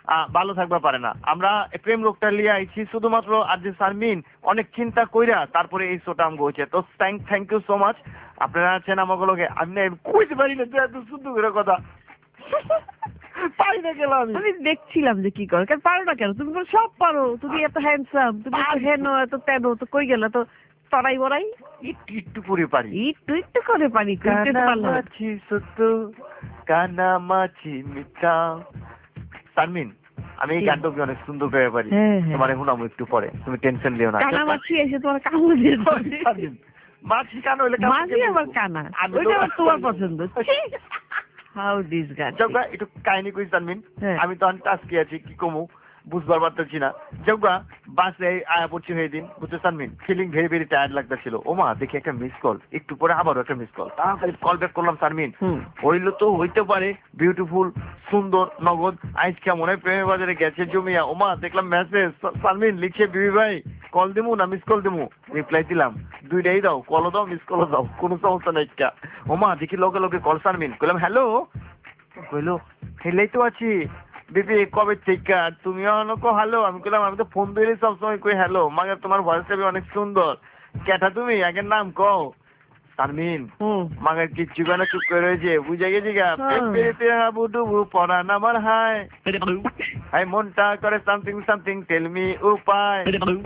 ভালো থাকবা পারে না। আমরা প্রেম রোগটা লিয়ে আইছি শুধুমাত্র আর যে শারমিন অনেক চিন্তা কইরা তারপরে এই শোটা আমি হয়েছে। তো থ্যাংক ইউ সো মাচ। আপনারা আছেন আমাগুলোকে, আমি কইতে পারি না যে এত সুন্দর করে কথা পাই না গেলাম আমি দেখছিলাম যে কি করো, কেন পারো না কেন? তুমি তো সব পারো, তুমি এত হ্যান্ডসাম, তুমি এত হেনো, এত তেনো, তো কই গেল তো তরাই বড়াই? একটু করে পারি, একটু করে পারি, করতে তো পারলাম না। কানামাছি সত্য কানামাছি মিথ্যা। শারমিন, আমি এই গানটা অনেক সুন্দর করে পারি, হ্যাঁ, হ্যাঁ। তোমার এখন আমি একটু পরে, তুমি টেনশন লিও না। কানামাছি এসে তোমার কামড় দিয়ে দেবে। শারমিন, মাছি কান হইলে মাঝি আবার কানা, ওইটা আবার তোমার পছন্দ। হাউ ডিস গান। জগা একটু কাহিনী কই শারমিন, হ্যাঁ। আমি তো টাস্কি আছি, কি কমু বুঝবার পারতেছি না। জগা বাসে আয়া পড়ছি হয়ে দিন, বুঝতে Sharmin, feeling very very tired লাগতেছিল। ও মা দেখি একটা মিস কল, একটু পরে আবারও একটা মিস কল, তাড়াতাড়ি কল ব্যাক করলাম। শারমিন, হইলো তো হইতে পারে, বিউটিফুল, সুন্দর, নগদ, আজকে মনে হয় প্রেমের বাজারে গেছে জমিয়া। ও মা দেখলাম মেসেজ, শারমিন লিখছে বিবি ভাই কল দিমু না মিস কল দিমু? রিপ্লাই দিলাম দুইটাই দাও, কলও দাও মিস কলও দাও, কোনো সমস্যা নাই। ও মা দেখি লগে লগে কল। শারমিন কইলাম হ্যালো, কইলো হেলেই তো আছি বিপি কবে থেকে, তুমিও অনেকো হ্যালো। আমি কইলাম আমি তো ফোন দিলে সবসময় কই হ্যালো, মাগে তোমার ভয়েসটা অনেক সুন্দর, কেটা তুমি আগের নাম কও। শারমিন মাগের কিচ্ছু কেন চুপ করে রয়েছে, বুঝে গেছি গা, পেতে হাবু ডুবু পরান আমার হাই হাই মনটা করে সামথিং সামথিং টেল মি উপায়।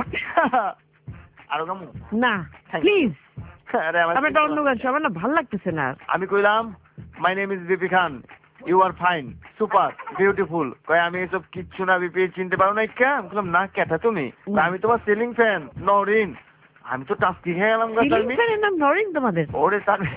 আরো কামু না প্লিজ, আরে আমার একটা অন্য গান, আমার না ভালো লাগতেছে না। আমি কইলাম my name is BP Khan, you are fine, super, beautiful. কয় আমি এসব কিচ্ছু না বিপি, চিনতে পারো না? কে? আমি বললাম না, কেটা তুমি? আমি তোমার সিলিং ফ্যান নরিন। আমি তো টাস্কি খেয়ে গেলাম। নাম নরিন তোমাদের? ওরে শারমিন,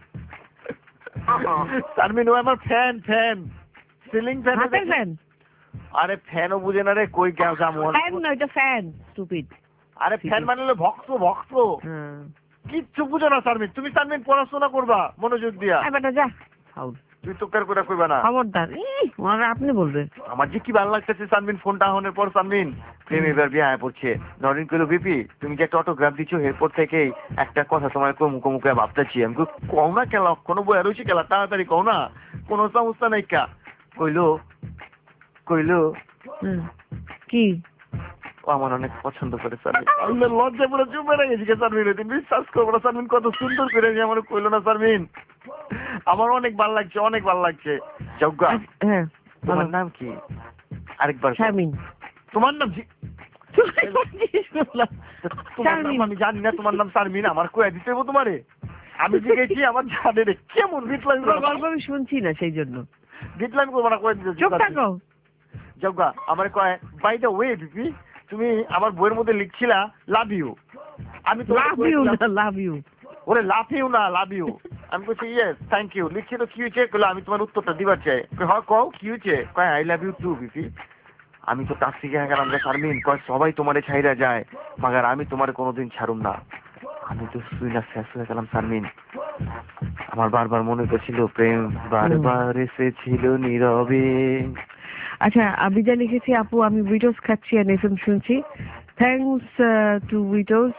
শারমিন ও আমার ফ্যান, সিলিং ফ্যান। হাতের ফ্যান? আরে ফ্যানও বুঝে না রে, কই কেউ যাবো? ফ্যান না, এটা ফ্যান, স্টুপিড। আরে ফ্যান মানে হলো ভক্স। কিচ্ছু বুঝো না শারমিন। তুমি শারমিন পড়াশোনা করবা মনোযোগ দিয়া। বেটা যা, তুই তো কার করে কইবা না। খবরদার, আপনি বলবেন। আমার যে কি ভালো লাগতেছে শারমিন, ফোনটা হওয়ার পর শারমিন প্রেম এবার বিয়ে হয়ে পড়ছে। নরিন কইলো বিপি তুমি যে একটা অটোগ্রাফ দিচ্ছ, এরপর থেকেই একটা কথা তোমার মুখে ভাবতেছি। আমি কও না কেলা, কোনো বই রয়েছে কেলা, তাড়াতাড়ি কও না, কোনো সমস্যা নাই। কা কইলো কি ও আমার অনেক পছন্দ করে শারমিন। আমি লজ্জা পড়ে চুপ হয়ে গেছি শারমিন। তুমি বিশ্বাস করবো না শারমিন, কত সুন্দর করে আমার কইলো না শারমিন। আমার অনেক ভালো লাগছে, অনেক ভালো লাগছে। যজ্ঞা, হ্যাঁ, তোমার নাম কি? আরেকবার। শারমিন। তোমার নাম আমি জানি না, তোমার নাম শারমিন, আমার কয়ে দিতে হবো তোমারে? আমি জিজ্ঞেছি আমার জানে রে, কেমন বিটলামি গল্প আমি শুনছি না, সেই জন্য বিটলামি করবো না, কয়ে দিতে। চুপ থাকো। যজ্ঞা আমার কয় বাই দ্য ওয়ে বিপি, তুমি আমার বইয়ের মধ্যে লিখছিলা লাভ ইউ। আমি তো লাভ ইউ না, লাভ ইউ। ওরে লাভ ইউ না, লাভ ইউ। আমি বলছি ইয়েস থ্যাংক ইউ। লিখছি তো কি হয়েছে? কইলো আমি তোমার উত্তরটা দিবার চাই। হ্যাঁ কও কি হয়েছে? কয় I love you too BP. আমি তো টাক্সি খেয়ে গেলাম রে শারমিন। কয় সবাই তোমারে ছাইরা যায়, মাগার আমি তোমারে কোনোদিন ছাড়ুম না। আমি তো শুই না, শেষ হয়ে গেলাম শারমিন। আমার বারবার মনে করছিল প্রেম বারবার এসেছিল নীরবে। আচ্ছা, আমি যা লিখেছি আপু, আমি উইটোস খাচ্ছি আর এফএম শুনছি। থ্যাঙ্কস টু উইটোস,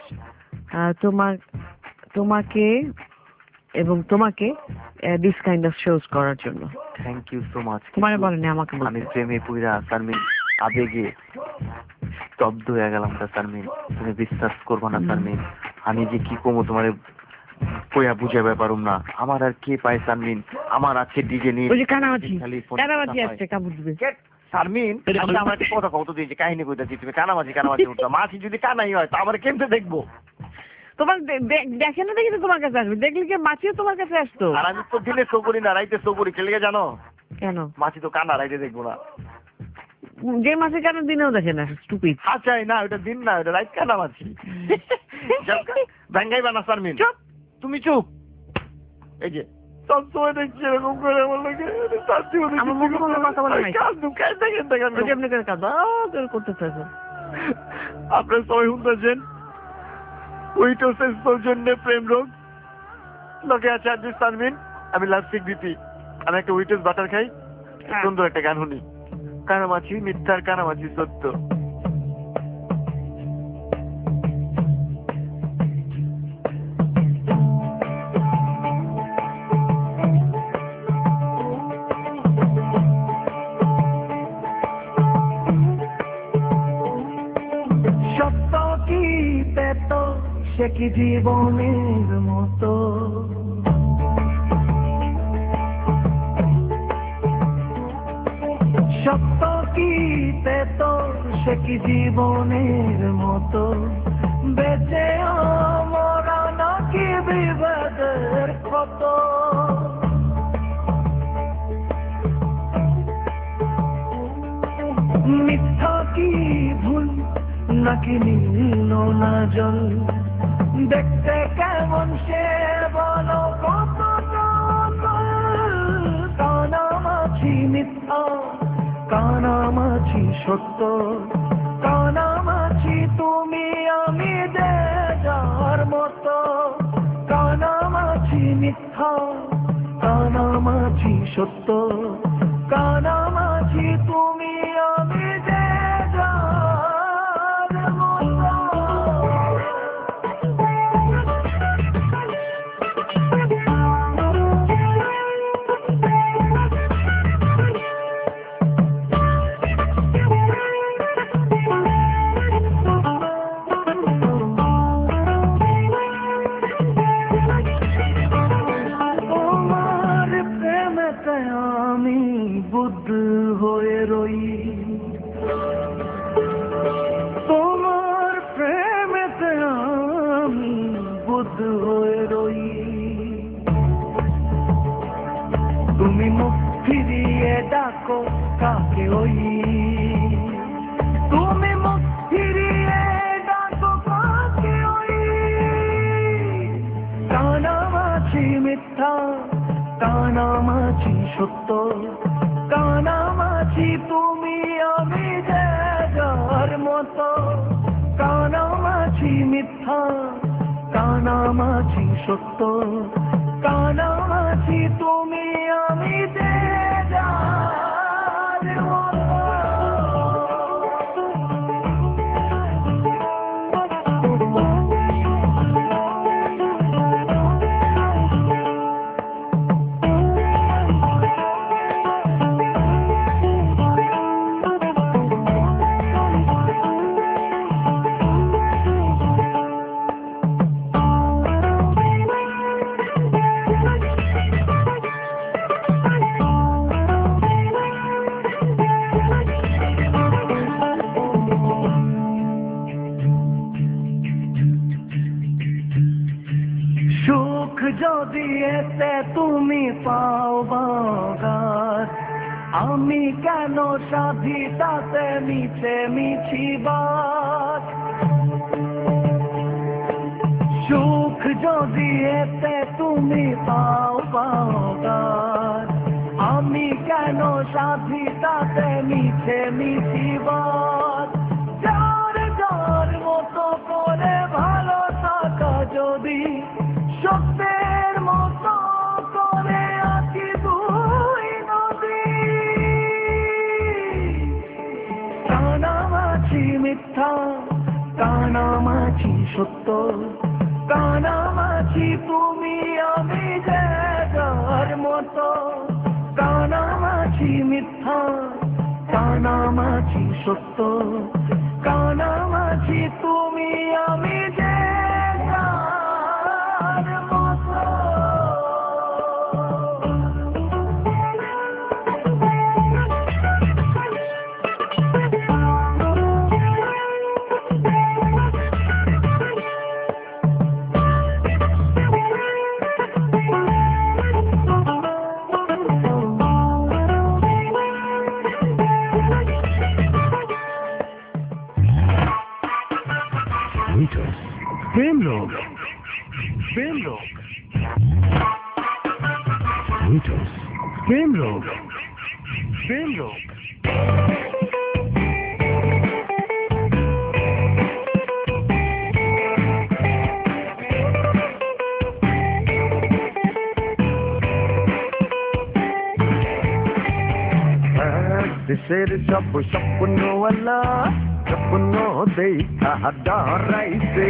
তোমাকে এবং তোমাকে দিস কাইন্ড অফ শোজ করার জন্য। Thank you so much. তোমার বলেনি, আমাকে বলতে। আমি প্রেমে পুইরা শারমিন আবেগে স্তব্ধ হয়ে গেলাম শারমিন। তুমি বিশ্বাস করবো না শারমিন, আমি যে কি কমো তোমার কইয়া বুঝাবে পারুম না। আমার আর কে পায় শারমিন, আমার আছে ডিজে নিয়ে। ওই যে কানামাছি আসছে, কাপড় দিবে। শারমিন আমার একটা কথা কত দিয়েছে, কাহিনী কইতাছি, তুমি কানামাছি উঠতো। মাছি যদি কানাই হয় তা আমার কেমতে দেখবো? তোমার দেখে না, দেখি তো তোমার কাছে আসবে। দেখলে কি মাছিও তোমার কাছে আসতো? আর আমি তো দিনে শো করি না, রাইতে শো করি। কে জানো? কেন? মাছি তো কানা, রাইতে দেখবো না। যে মাছি কেন দিনেও দেখে না? স্টুপিড। আচ্ছা না, ওটা দিন না, ওটা রাইত কানামাছি। ভেঙ্গাই বানা শারমিন, চুপ। তুমি চুপ। এই যে সবসময় দেখছি এরকম করে আমার লাগে আমার মুখে কোনো কথা বলে নাই। এমনি করে কাঁদো করতে থাকো। আপনার সবাই শুনতেছেন উইটোসের সৌজন্যে প্রেম রোগ লোকে আছে আজ শারমিন। আমি লাস্টিক বিপি, আমি একটা উইটোস বাটার খাই। সুন্দর একটা গান শুনি, কানামাছি মিথ্যার কানামাছি সত্য। সে কি জীবনের মতো সত্য কি তো সে কি জীবনের মতো বেঁচে মরা নাকি বিভেদের কত মিথ্যা কি ভুল নাকি নীল না জল দেখতে কেমন সে বলো কত কানামাছি মিথ্যা কানামাছি সত্য কানামাছি তুমি আমি যে যার মতো কানামাছি মিথ্যা কানামাছি সত্য কানামাছি তুমি আমি যে যার মতো তুমি মুখ ফিরিয়ে ডাকো কাকে ওই তুমি মুখ ফিরিয়ে ডাকো কাকে ওই কানামাছি মিথ্যা কানামাছি সত্য কানামাছি তুমি আমি যে যার মতো কানামাছি মিথ্যা কানামাছি সত্য কানামাছি তুমি আমি যে যার মতো যদি এতে তুমি পাও বাগার আমি কেন সাধি তাতে মিছে মিছিবার সুখ যদি এতে তুমি পাও বাগার আমি কেন সাধি তাতে মিছে মিছিবার যার যার মতো করে ভালো থাকা যদি সত্যের মতো করে আছি দুই নদী কানামাছি মিথ্যা কানামাছি সত্য কানামাছি তুমি আমি যে যার মতো কানামাছি মিথ্যা কানামাছি সত্য কানামাছি তুমি আমি যে যার মতো प्रेम लोग प्रेम लोग प्रेम लोग प्रेम लोग দেশের সব স্বপ্নওয়ালা স্বপ্ন দেখা ডরাইছে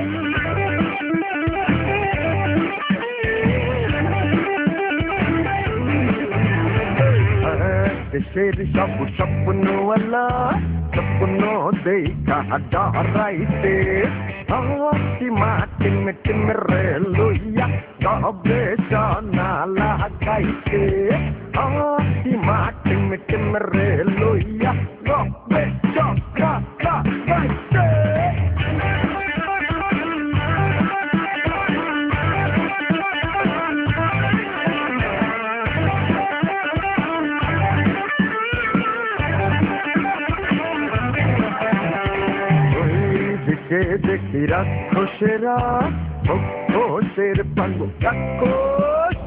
দেশের সব স্বপ্নওয়ালা স্বপ্ন দেখা ডরাইছে মাটি টিম টিম রে লইয়া গবেষণা লাগাইছে হাসিমা টিম টিম রে লইয়া গবেষণা লাগাইছে দেখি রাক্ষসেরা খোসের পাঙ্গু রাক্ষস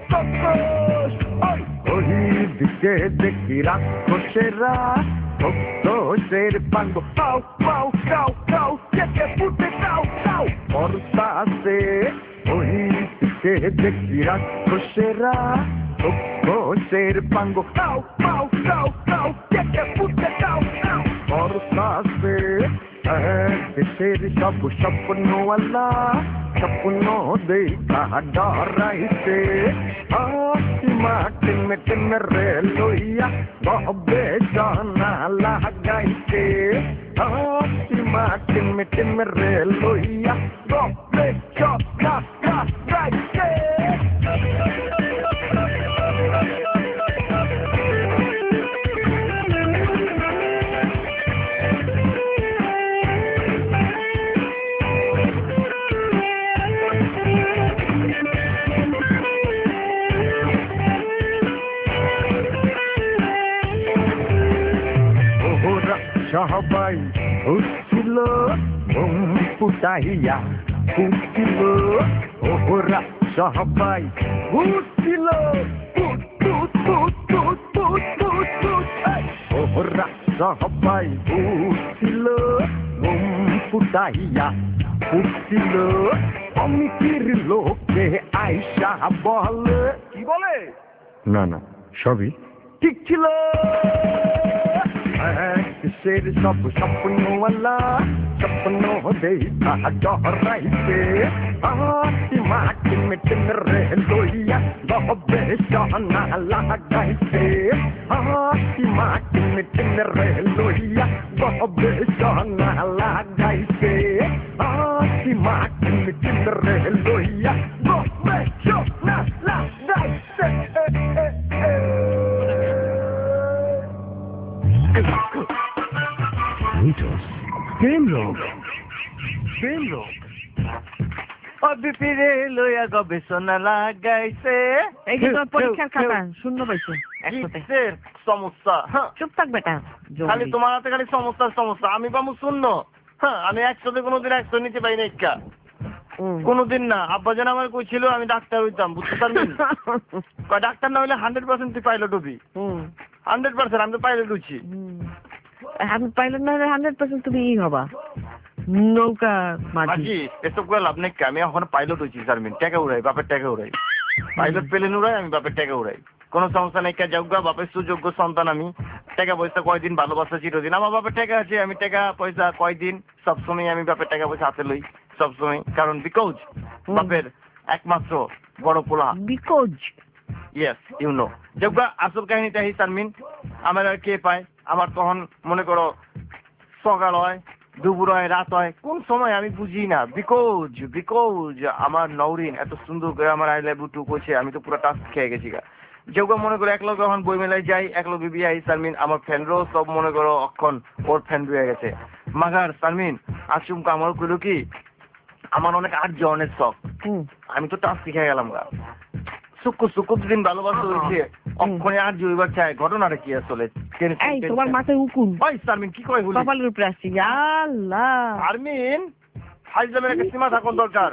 ওই দিকে দেখি রাক্ষসেরা খোসের পাঙ্গু পাও পাও কাউ কাউ কেটে ফুটে কাউ কাউ পরতাছে ওই দিকে দেখি রাক্ষসেরা খোসের পাঙ্গু কাউ কাউ কাউ কাউ কেটে ফুটে কাউ কাউ পরতাছে দেশের সব স্বপ্নওয়ালা স্বপ্ন দেখা ডরাইছে হাসিমা টিম টিম রে লইয়া গবেষণা লাগাইছে হাসিমা টিম টিম রে লইয়া গবেষণা লাগাইছে সবাই উঠছিল ফুটাইয়া ফুটছিল ওরা সবাই উঠছিল ওরা সবাই উঠছিল ফুটাইয়া ফুটছিল অমিতির লোকে আইসা বলে কি বলে না না সবই ঠিক ছিল কিসের সব স্বপ্নওয়ালা স্বপ্ন দেখা ডরাইছে হাসিমা টিম টিম রে লইয়া গবেষণা লাগাইছে হাসিমা টিম টিম রে লইয়া গবেষণা লাগাইছে হাসিমা টিম টিম রে লইয়া গবেষণা লাগাইছে অবিপিরে লইয়া গবেষণা লাগাইছে এই যে তোর পরীক্ষার খাতা শূন্য পাইছো একসাথে কিসের সমস্যা চুপ থাক বেটা খালি তোমার হাতে খালি সমস্যা আমি পাবো শূন্য আমি একসাথে কোনোদিন 100 নিতে পাই না ইক্কা কোনোদিন না। আব্বা যেন আমার কইছিল আমি ডাক্তার হইতাম, বুঝতে পারবি? ডাক্তার না হইলে 100% তুই পাইলট হবি। 100% আমি তো পাইলট হচ্ছি। আমি পাইলট না হলে 100% তুমি ই হবা নৌকা মাঝি। এসব করে লাভ নেই, আমি এখন পাইলট হচ্ছি শারমিন, টাকা উড়াই, বাপের টাকা উড়াই, পাইলট প্লেন উড়াই, আমি বাপের টাকা উড়াই, কোনো সমস্যা নেই। যোগ্য বাপের সুযোগ্য সন্তান আমি। টাকা পয়সা কয়দিন, ভালোবাসা চিরদিন। আমার বাপের টাকা আছে, আমি টাকা পয়সা কয়দিন, সবসময় আমি বাপের টাকা পয়সা হাতে লই সবসময়, কারণ বিকজ বাপের একমাত্র বড় পোলা। Because yes you know. যোগ্য আসল কাহিনীটা এই শারমিন, আমার আর কে পায়? আমার তখন মনে করো সকাল হয়, দুপুর হয়, রাত হয়, কোন সময় আমি বুঝি না। বিকজ আমার নৌরিন এত সুন্দর করে আমার আই লাভ ইউ টু করছে, আমি তো পুরো টাস্ক খেয়ে গেছি গা। যেগুলো মনে করো এক লোক এখন বই মেলায় যাই, এক লোক বিয়ে আই শারমিন, আমার ফ্যানরাও সব মনে করো অক্ষণ ওর ফ্যান হয়ে গেছে। মাগার শারমিন আচুমকা আমার কইল কি, আমার অনেক আর্য অনেক শখ, আমি তো টাস্ক শিখে গেলাম গা। সুকুর দিন ভালোবাসা হয়েছে, অক্ষণে আর্য হইবার চাই। ঘটনাটা কি আসলে? এই তোমার মাথায় উকুন। ওই শারমিন কি কয় হুলি? কপালের উপরে আসছে। আল্লাহ শারমিন ফাইজলামের একটা সীমা থাকুন দরকার।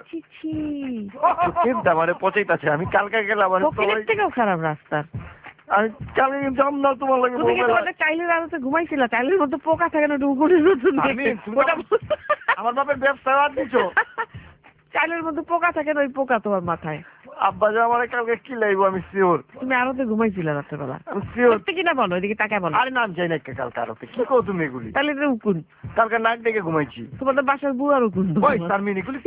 আমারে পচাইতাছে, আমি কালকে গেলাম থেকেও খারাপ রাস্তা। আমি কালকে যাম না তোমার লাগে। তুমি কি তোমাদের টাইলের আলোতে ঘুমাইছিলা? টাইলের মধ্যে পোকা থাকে না, উকুনের নতুন আমার বাপের ব্যবসা বাদ দিছো। টাইলের মধ্যে পোকা থাকে না, ওই পোকা তোমার মাথায়। আব্বা যে আমার কালকে কি লাইবো আমি শিওর। তুমি আলোতে ঘুমাইছিলা রাত্রেবেলা? আমি শিওর। কিনা বলো, এদিকে তাকায় বলো। আরে নাম চাই না কালকে আলোতে, কি কো তুমি এগুলি? তাহলে উকুন কালকে নাক ডেকে ঘুমাইছি। তোমাদের বাসার বুয়ার উকুন। ওই শারমিন এগুলি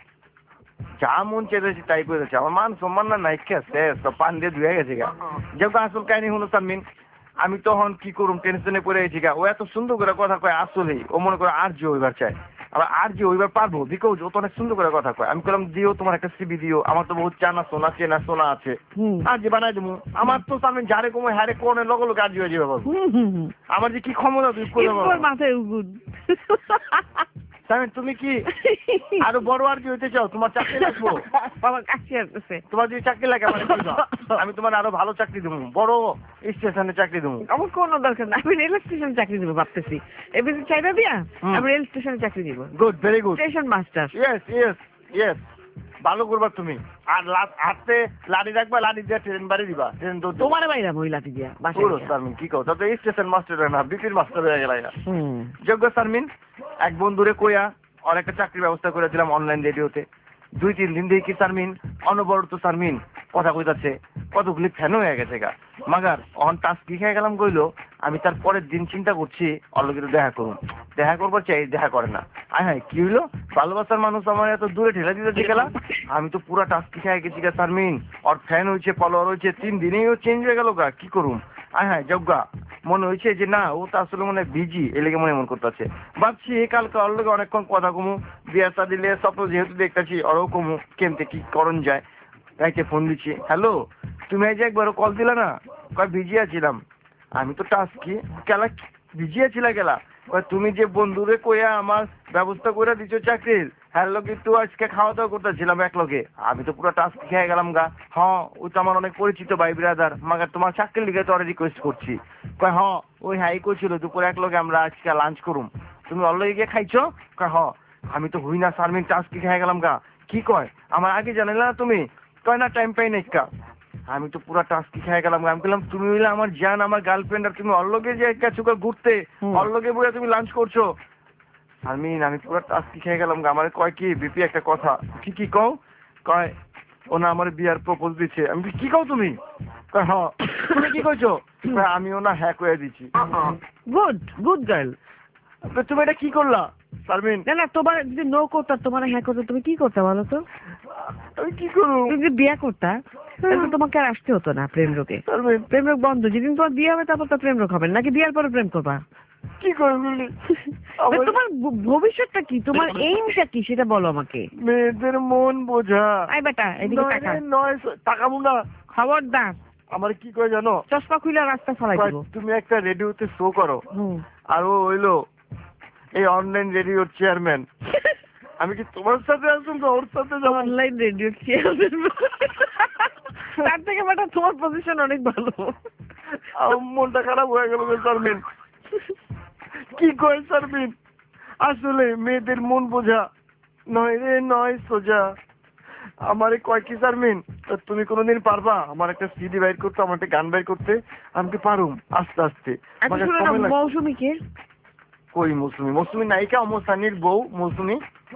যা মন চেয়েছি তাই করেছে। আমার মান সম্মান না নাইকা শেষ, সব পান দিয়ে ধুয়ে গেছে গা। যেহেতু আসল কাহিনী হলো শারমিন, আমি তখন কি করুম টেনশনে পড়ে গেছি গা। ও এত সুন্দর করে কথা কয়, আসলেই ও মনে করে আর্য হইবার চায়। আবার আর যে ওইবার পারবো বিকজ ও তো অনেক সুন্দর করে কথা কয়। আমি বললাম দিও তোমার একটা সিবি দিও, আমার তো বহুত জানা শোনা চেনা শোনা আছে, আর যে বানাই দেবো। আমার তো আমি যারে কমে হ্যারে কোনের লগে লগে আর হয়ে যাবে বাবু। আমার যে কি ক্ষমতা তুই করে মাথায় উগুন। তুমি কি আরো বড় আর কি হইতে চাও? তোমার চাকরি লাগবো? বাবা কাছে আসতেছে। তোমার যদি চাকরি লাগে আমার কইবা, আমি তোমার আরো ভালো চাকরি দেবো, বড় স্টেশনে চাকরি দেবো। আমার কোনো দরকার না, আমি রেল স্টেশনে চাকরি দেবো ভাবতেছি। এবার চাইনা দিয়া আমি রেল স্টেশনে চাকরি দিব। Good, very good. Station master. Yes yes yes, ভালো করবা তুমি। আর হাতে লাঠি রাখবা, লাঠি দিয়ে ট্রেন বাড়ি দিবা, ট্রেন তো তোমার বাইরা মহিলাটি দিয়া বাসায় পুরো শারমিন কি কও, তাতে স্টেশন মাস্টার না বিপির মাস্টার হয়ে গেল। যোগ্য শারমিন, এক বন্ধুরে কইয়া আর একটা চাকরির ব্যবস্থা করেছিলাম অনলাইন রেডিওতে। 2-3 দিন দেখি শারমিন অনবরত শারমিন কথা কইতাছে, কতগুলি ফ্যান হয়ে গেছে গা। মাগার অন টাস্ক কি খেয়ে গেলাম কইলো, আমি তার পরের দিন চিন্তা করছি অলরেডি দেখা করুন, দেখা করবার চাই, দেখা করে না। আয় হায় কি হইলো, ভালোবাসার মানুষ আমার এত দূরে ঠেলা দিতে গেলাম। আমি তো পুরা টাস্ক খেয়ে গেছি গা শারমিন, ওর ফ্যান হয়েছে, ফলোয়ার হয়েছে, 3 দিনেই ও চেঞ্জ হয়ে গেল গা। কি করুম? আয় হায় যজ্ঞা, মনে হয়েছে যে না ও তো আসলে মনে বিজি, এলেগে মনে মন করতেছে। ভাবছি কালকে ওর লগে অনেকক্ষণ কথা কমু, বিয়া সা দিলে স্বপ্ন যেহেতু দেখতেছি ওরও কমু, কেমতে কি করণ যায়। তাইকে ফোন দিচ্ছি, হ্যালো তুমি এই যে একবারও কল দিলা না, কয় বিজি আছিলাম। আমি তো টাস্ক কি কেলা বিজি আছিলা গেলা, কয় তুমি যে বন্ধুরে কইয়া আমার ব্যবস্থা করে দিছো চাকরির, হ্যাঁ লোকে তো আজকে খাওয়া দাওয়া করতেছিলাম এক লোকে। আমি তো পুরো টাস্ক খেয়ে গেলাম গা। হ্যাঁ ওই তো আমার অনেক পরিচিত ভাই ব্রাদার, মাগার তোমার চাকরির লিগে তো রিকোয়েস্ট করছি। কয় হ্যাঁ ওই হ্যাঁ কইছিল দুপুরে এক লোকে আমরা আজকে লাঞ্চ করুম, তুমি অল্লগে গিয়ে খাইছো? কয় হ্যাঁ। আমি তো হই না শারমিন, টাস্ক খেয়ে গেলাম গা। কি কয় আমার আগে জানালে না তুমি? কয় না টাইম পাই নাই কা। আমি তো পুরা টাস্কি খেয়ে গেলাম। আমি বললাম তুমি হইলে আমার জান, আমার গার্লফ্রেন্ড, আর তুমি অল্লগে যে চুকা ঘুরতে, অল্লগে বইয়া তুমি লাঞ্চ করছো। আমি পুরা টাস্কি খেয়ে গেলাম। আমার কয় কি বিপি একটা কথা, কি কও? কয় ও না আমার বিয়ার প্রপোজ দিচ্ছে। আমি কি কও তুমি? কয় হ্যাঁ। তুমি কি কইছো? আমিও না হ্যাঁ কয়ে দিচ্ছি। Good good girl. তুমি এটা কি করলা শারমিন? না না, তোমার যদি নো করতা, তোমার হ্যাঁ করতো, তুমি কি করতে বলো তো? আমি কি করবো? তুমি যদি বিয়ে করতা তাহলে তোমাকে আর আসতে হতো না প্রেম রোগে। প্রেম রোগ বন্ধ, যেদিন তোমার বিয়ে হবে তারপর তো প্রেম রোগ হবে, নাকি বিয়ের পরে প্রেম করবা? কি করবি? তোমার ভবিষ্যৎটা কি, তোমার এইমটা কি সেটা বলো আমাকে। মেয়েদের মন বোঝা। আই বেটা এদিকে টাকা নয় তাকাবো না, খবরদার। আমার কি কয় জানো, চশমা খুলে রাস্তা ফলাই দিব। তুমি একটা রেডিওতে শো করো, আর ও হইলো এই অনলাইন রেডিওর চেয়ারম্যান। আমি কি তোমার সাথে আসুন তো ওর সাথে যাবো? অনলাইন রেডিও চেয়ারম্যান, তার থেকে বেটা তোমার পজিশন অনেক ভালো। আমার মনটা খারাপ হয়ে গেল শারমিন। কি কয় শারমিন, আসলে মেয়েদের মন বোঝা নয় রে নয় সোজা। আমারে কয় কি শারমিন, তুমি কোনোদিন পারবা আমার একটা সিডি বাইর করতে, আমার একটা গান বাইর করতে? আমি কি পারুম আস্তে আস্তে। মৌসুমী কে? কই মৌসুমী? মৌসুমী নায়িকা ওমর সানির বউ মৌসুমী।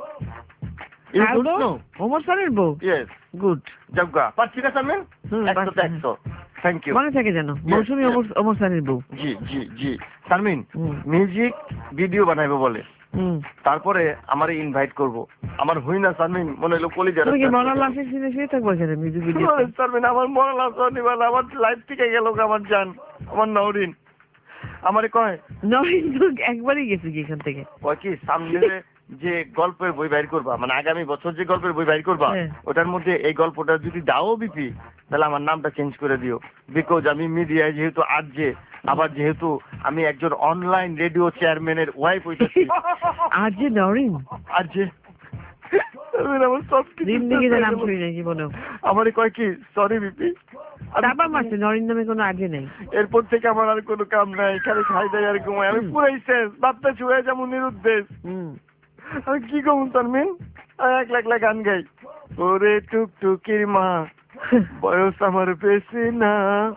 ওমর সানির বউ? ইয়েস। গুড জগ্গা পাচ্ছি না শারমিন? 100 thank you. মনে থাকে জানো মৌসুমী ওমর সানির বউ। জি জি জি। শারমিন মিউজিক ভিডিও বানাইবো বলে, তারপরে আমারে ইনভাইট করব। আমার হই না শারমিন, মনে হলো কলিজা। তুমি কি মরাল লাশের সিনে শুয়ে থাকবো এখানে মিউজিক ভিডিও? শারমিন আমার মরাল লাশ নিবাল, আমার লাইফ থেকে গেল আমার জান, আমার নওরিন। আমারে কয় নওরিন তো একবারই গেছে কি এখান থেকে। কয় কি সামনে যে গল্পের বই বাইর করবা, মানে আগামী বছর যে গল্পের বই বাইর করবা, ওটার মধ্যে এই গল্পটা যদি দাও বিপি, তাহলে আমার নামটা চেঞ্জ করে দিও। বিকজ আমি মিডিয়ায় যেহেতু আজকে, আবার যেহেতু আমি একজন অনলাইন রেডিও চেয়ারম্যানের ওয়াইফ হইতেছি। আজকে নওরিন? আজকে আমার সব নাম শুনি নাই জীবনেও। আমারে কয় কি সরি বিপি, তারপর মাসে নরিন নামে কোনো আগে নেই। এরপর থেকে আমার আর কোনো কাম নাই, খালি খাই দাই আর ঘুমাই। আমি পুরাই শেষ, ভাবতে ছুঁয়ে যেমন নিরুদ্দেশ। আমি কি কম শারমিন, এক লাখ গান গাই। ওরে টুকটুকির মা বয়স আমার বেশি না,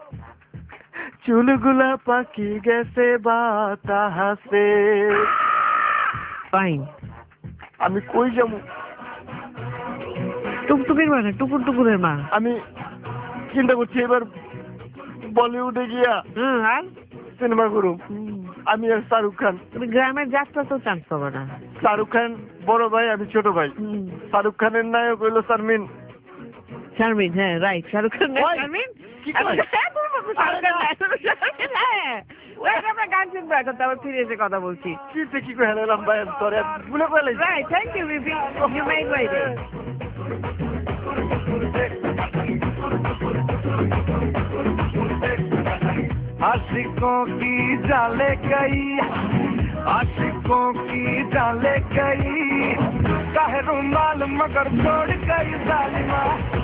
চুলগুলা পাকি গেছে বাতাসে। ফাইন। আমি কই যাবো? টুকটুকির মা না, টুকুর টুকুরের মা। আমি চিন্তা করছি এবার বলিউডে গিয়া আর সিনেমা করুম। আমি আর শাহরুখ খান। তুমি গ্রামের যাত্রা তো চান্স পাবে না। শাহরুখ খান বড় ভাই, আমি ছোট ভাই। শাহরুখ খানের নায়ক হইলো শারমিন। শারমিন, হ্যাঁ রাইট, শাহরুখ খান শারমিন। আমরা গান শুনবো এখন, তারপর ফিরে এসে কথা বলছি। কি করে হেলাম ভাই, সরি ভুলে ফেলেছি। Right, thank you, Vivi. You made my day. आशिकों की जाले गई, आशिकों की जाले गई, काहे रुमाल मगर छोड़ गई जालिमा।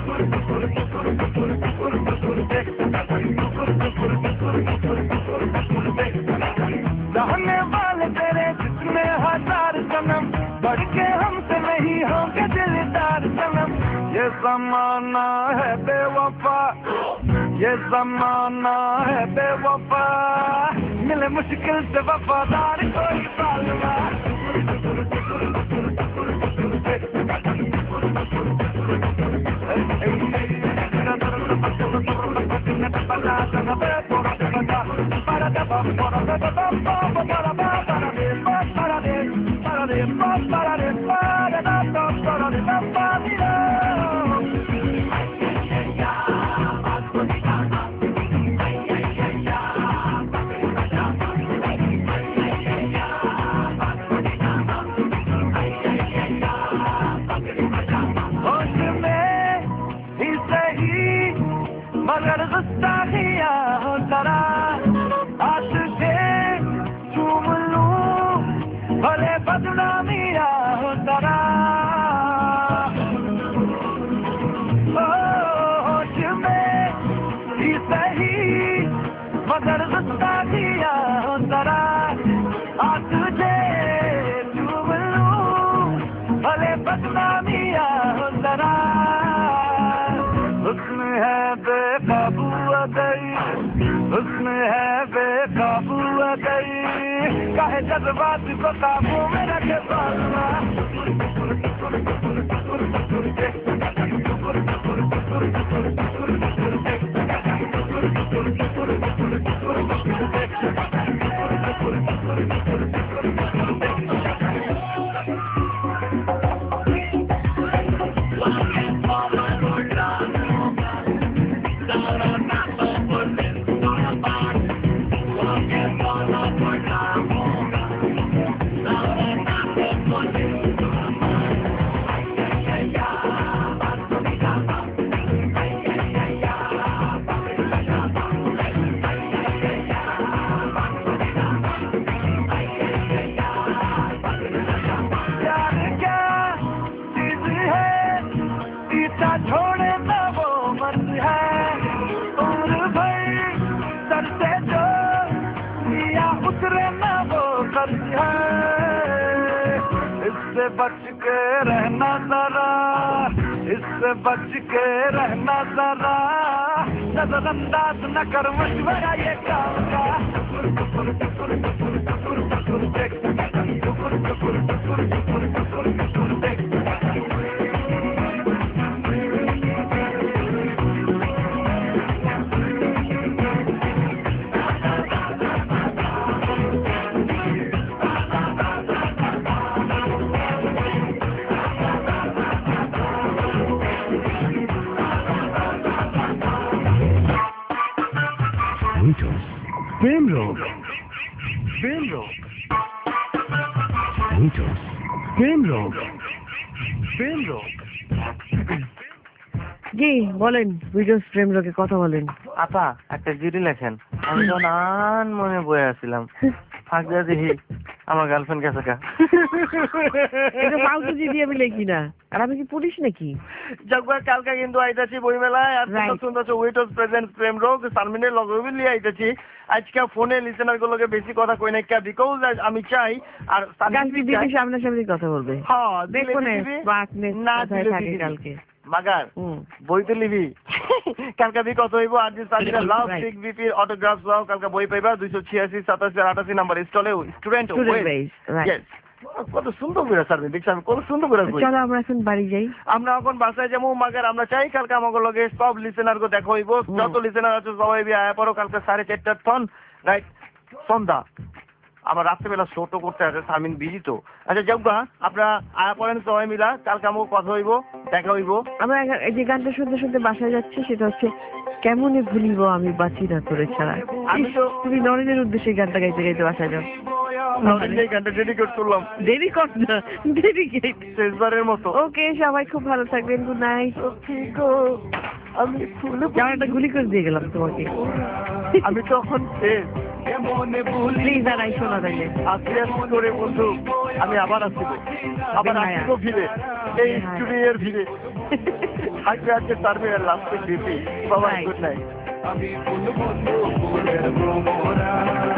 रहने वाले तेरे जितने हजार जन्म, बढ़ के हमसे नहीं होंगे दिलदार जन्म। ये जमाना है बेवफा, ये जमाना है बेवफा, मिले मुश्किल से वफादार कोई सालमा। मगर गुस्सा किया हो जरा, आशिक़े चूम लूं भले बदनामिया हो जरा। होश में ही सही मगर गुस्सा किया हो जरा, आशिक़े चूम लूं भले बदनामिया हो जरा। हुस्न है बेकाबू गई, हुस्न है बेकाबू गई, काहे जज्बात को काबू में रखे सालमा। छोड़े ना वो मर्ज है, उम्र भर सर से जो या उतरे ना वो कर्ज है। इससे बच के रहना जरा, इससे बच के रहना जरा, नजरअंदाज न कर मशवरा ये काम का। प्रेम रोग, प्रेम रोग, প্রেম রোগ, প্রেম রোগ। জি বলেন, ভিডিওস প্রেম রোগে কথা বলেন। আপা একটা জিডি লেখেন। আমি তো নান মনে বয়ে আসছিলাম, ফাঁক দিয়ে দেখি আমার গার্লফ্রেন্ড গেছে কা। এটা ফালতু জিডি আমি লিখি না, আর আমি কি পুলিশ নাকি? জগবার কালকে কিন্তু আইতাছি বই মেলায়, আর Right. সুন্দর সুন্দর উইটস প্রেজেন্ট প্রেম রোগ সালমিনের লগবি লিয়ে আইতাছি। আজকে ফোনে লিসেনার গুলোকে বেশি কথা কই না কে, বিকজ আমি চাই আর কালকে দিদি সামনাসামনি কথা বলবে। হ্যাঁ দেখো না স্মার্টনেস না কোথায় থাকে কালকে। মাগার বই তো লিবি কালকে বি কত হইব আর দিস সাজিরা লাভ সিক বিপির অটোগ্রাফ দাও কালকে বই পাইবা 286 87 88 নাম্বার স্টলে স্টুডেন্ট Student-based, right. ইয়েস কত সুন্দর করে স্যার দেখছি আমি কত সুন্দর করে বই। চলো আমরা এখন বাড়ি যাই। আমরা এখন বাসায় যাবো মাগার, আমরা চাই কালকে আমাকে লগে সব লিসেনার গো দেখা হইব, যত লিসেনার আছে সবাই বি আয়া পড়ো কালকে 4:30 টন রাইট সন্ধ্যা। আবার রাত্রেবেলা শোটো করতে আছে, সামিন বিজি তো। আচ্ছা যাও গা, আপনারা আয়া পড়েন সবাই মিলা, কালকে আমাকে কথা হইব। দেখা হইব। আমরা এই যে গানটা শুনতে শুনতে বাসায় যাচ্ছি, সেটা হচ্ছে কেমনে ভুলিব আমি বাঁচি না তোরে ছাড়া। আমি তো তুমি নরেনের উদ্দেশ্যে এই গানটা গাইতে গাইতে বাসায় যাও। এই গানটা ডেডিকেট করলাম দেরি কর না, ডেডিকেট। শেষবারের মতো। ওকে, সবাই খুব ভালো থাকবেন, গুড নাইট। আমি ফুল জামাটা গুলি করে দিয়ে গেলাম তোমাকে। আমি তখন শেষ। প্লিজ আর আইসো না তাইলে। আজকে করে বন্ধু আমি আবার আসিব, আবার আসিব ফিরে এই স্টুডিওর ফিরে। আজকে আজকে টার্মিনাল লাস্টে দিবি। বাবা গুড নাইট। আমি ফুল বন্ধু ফুলের ভ্রমরা।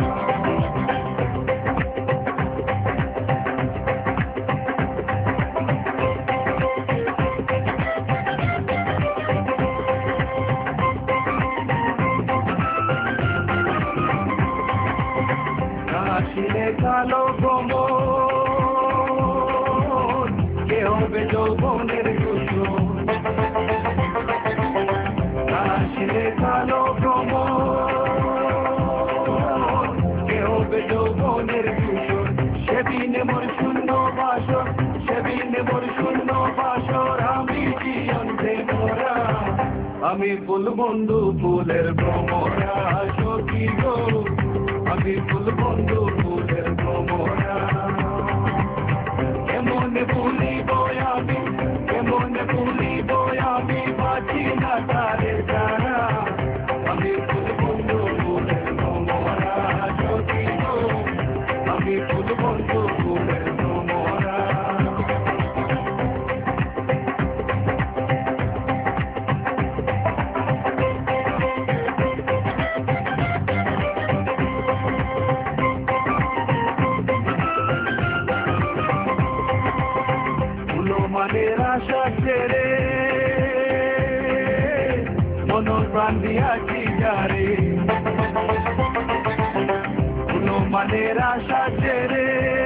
কালো ভ্রমণ কে হবে যৌবনের কুসুম। আসলে কালো ভ্রমণ কে হবে যৌবনের কুসুম। সেদিন মোর শূন্য বাসর, সেদিন মোর শূন্য বাসর। আমি জীবনে মোরা, আমি ফুল বন্ধু ফুলের ভ্রমরা। সখী গো আমি ফুল বন্ধু ফুলের ভ্রমরা। কেমনে ভুলিব আমি, কেমনে ভুলিব আমি বাঁচি না তারে ছাড়া। আমি ফুল বন্ধু ফুলের ভ্রমরা। সখী গো আমি ফুল বন্ধু ফুলের ভ্রমরা। মনের আশা ছেড়ে মন প্রাণ দিয়াছি যারে। কোনো মনের আশা ছেড়ে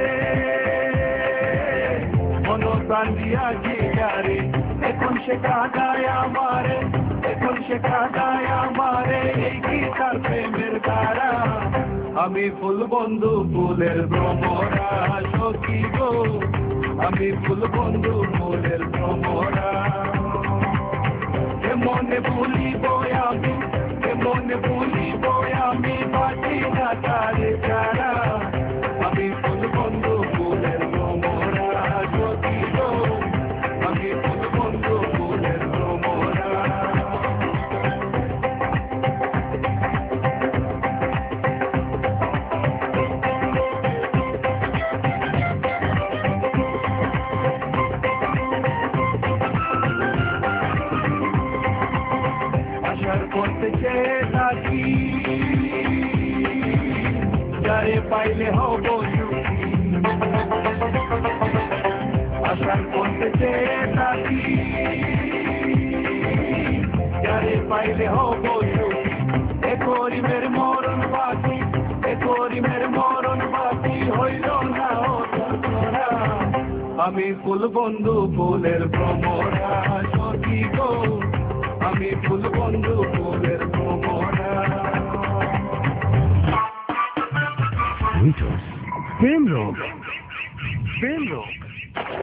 মন প্রাণ দিয়াছি যারে। এখন সে কাঁদায় আমারে, এখন সে কাঁদায় আমারে। এই কি তার প্রেমের তারা। আমি ফুল বন্ধু ফুলের ভ্রমরা। সখী গো আমি ফুল বন্ধু ফুলের ভ্রমরা। মনে ভুলিব আমি, মনে ভুলিব আমি বাঁচি না তারে ছাড়া। আমি ফুল বন্ধু ফুলের ভ্রমরা। সখী গো আমি ফুল বন্ধু ফুলের ভ্রমরা। করতে চেয়ে থাকি যারে পাইলে হব সুখী। আশা করতে চেয়ে থাকি যারে পাইলে হব সুখী। এ করিমের মরণ বাকি, এ করিমের মরণ বাকি। হইল না তোরা আমি ফুল বন্ধু ফুলের ভ্রমরা। সখী গো আমি ফুল বন্ধু ফুলের ভ্রমরা। প্রেম রোগ, প্রেম রোগ।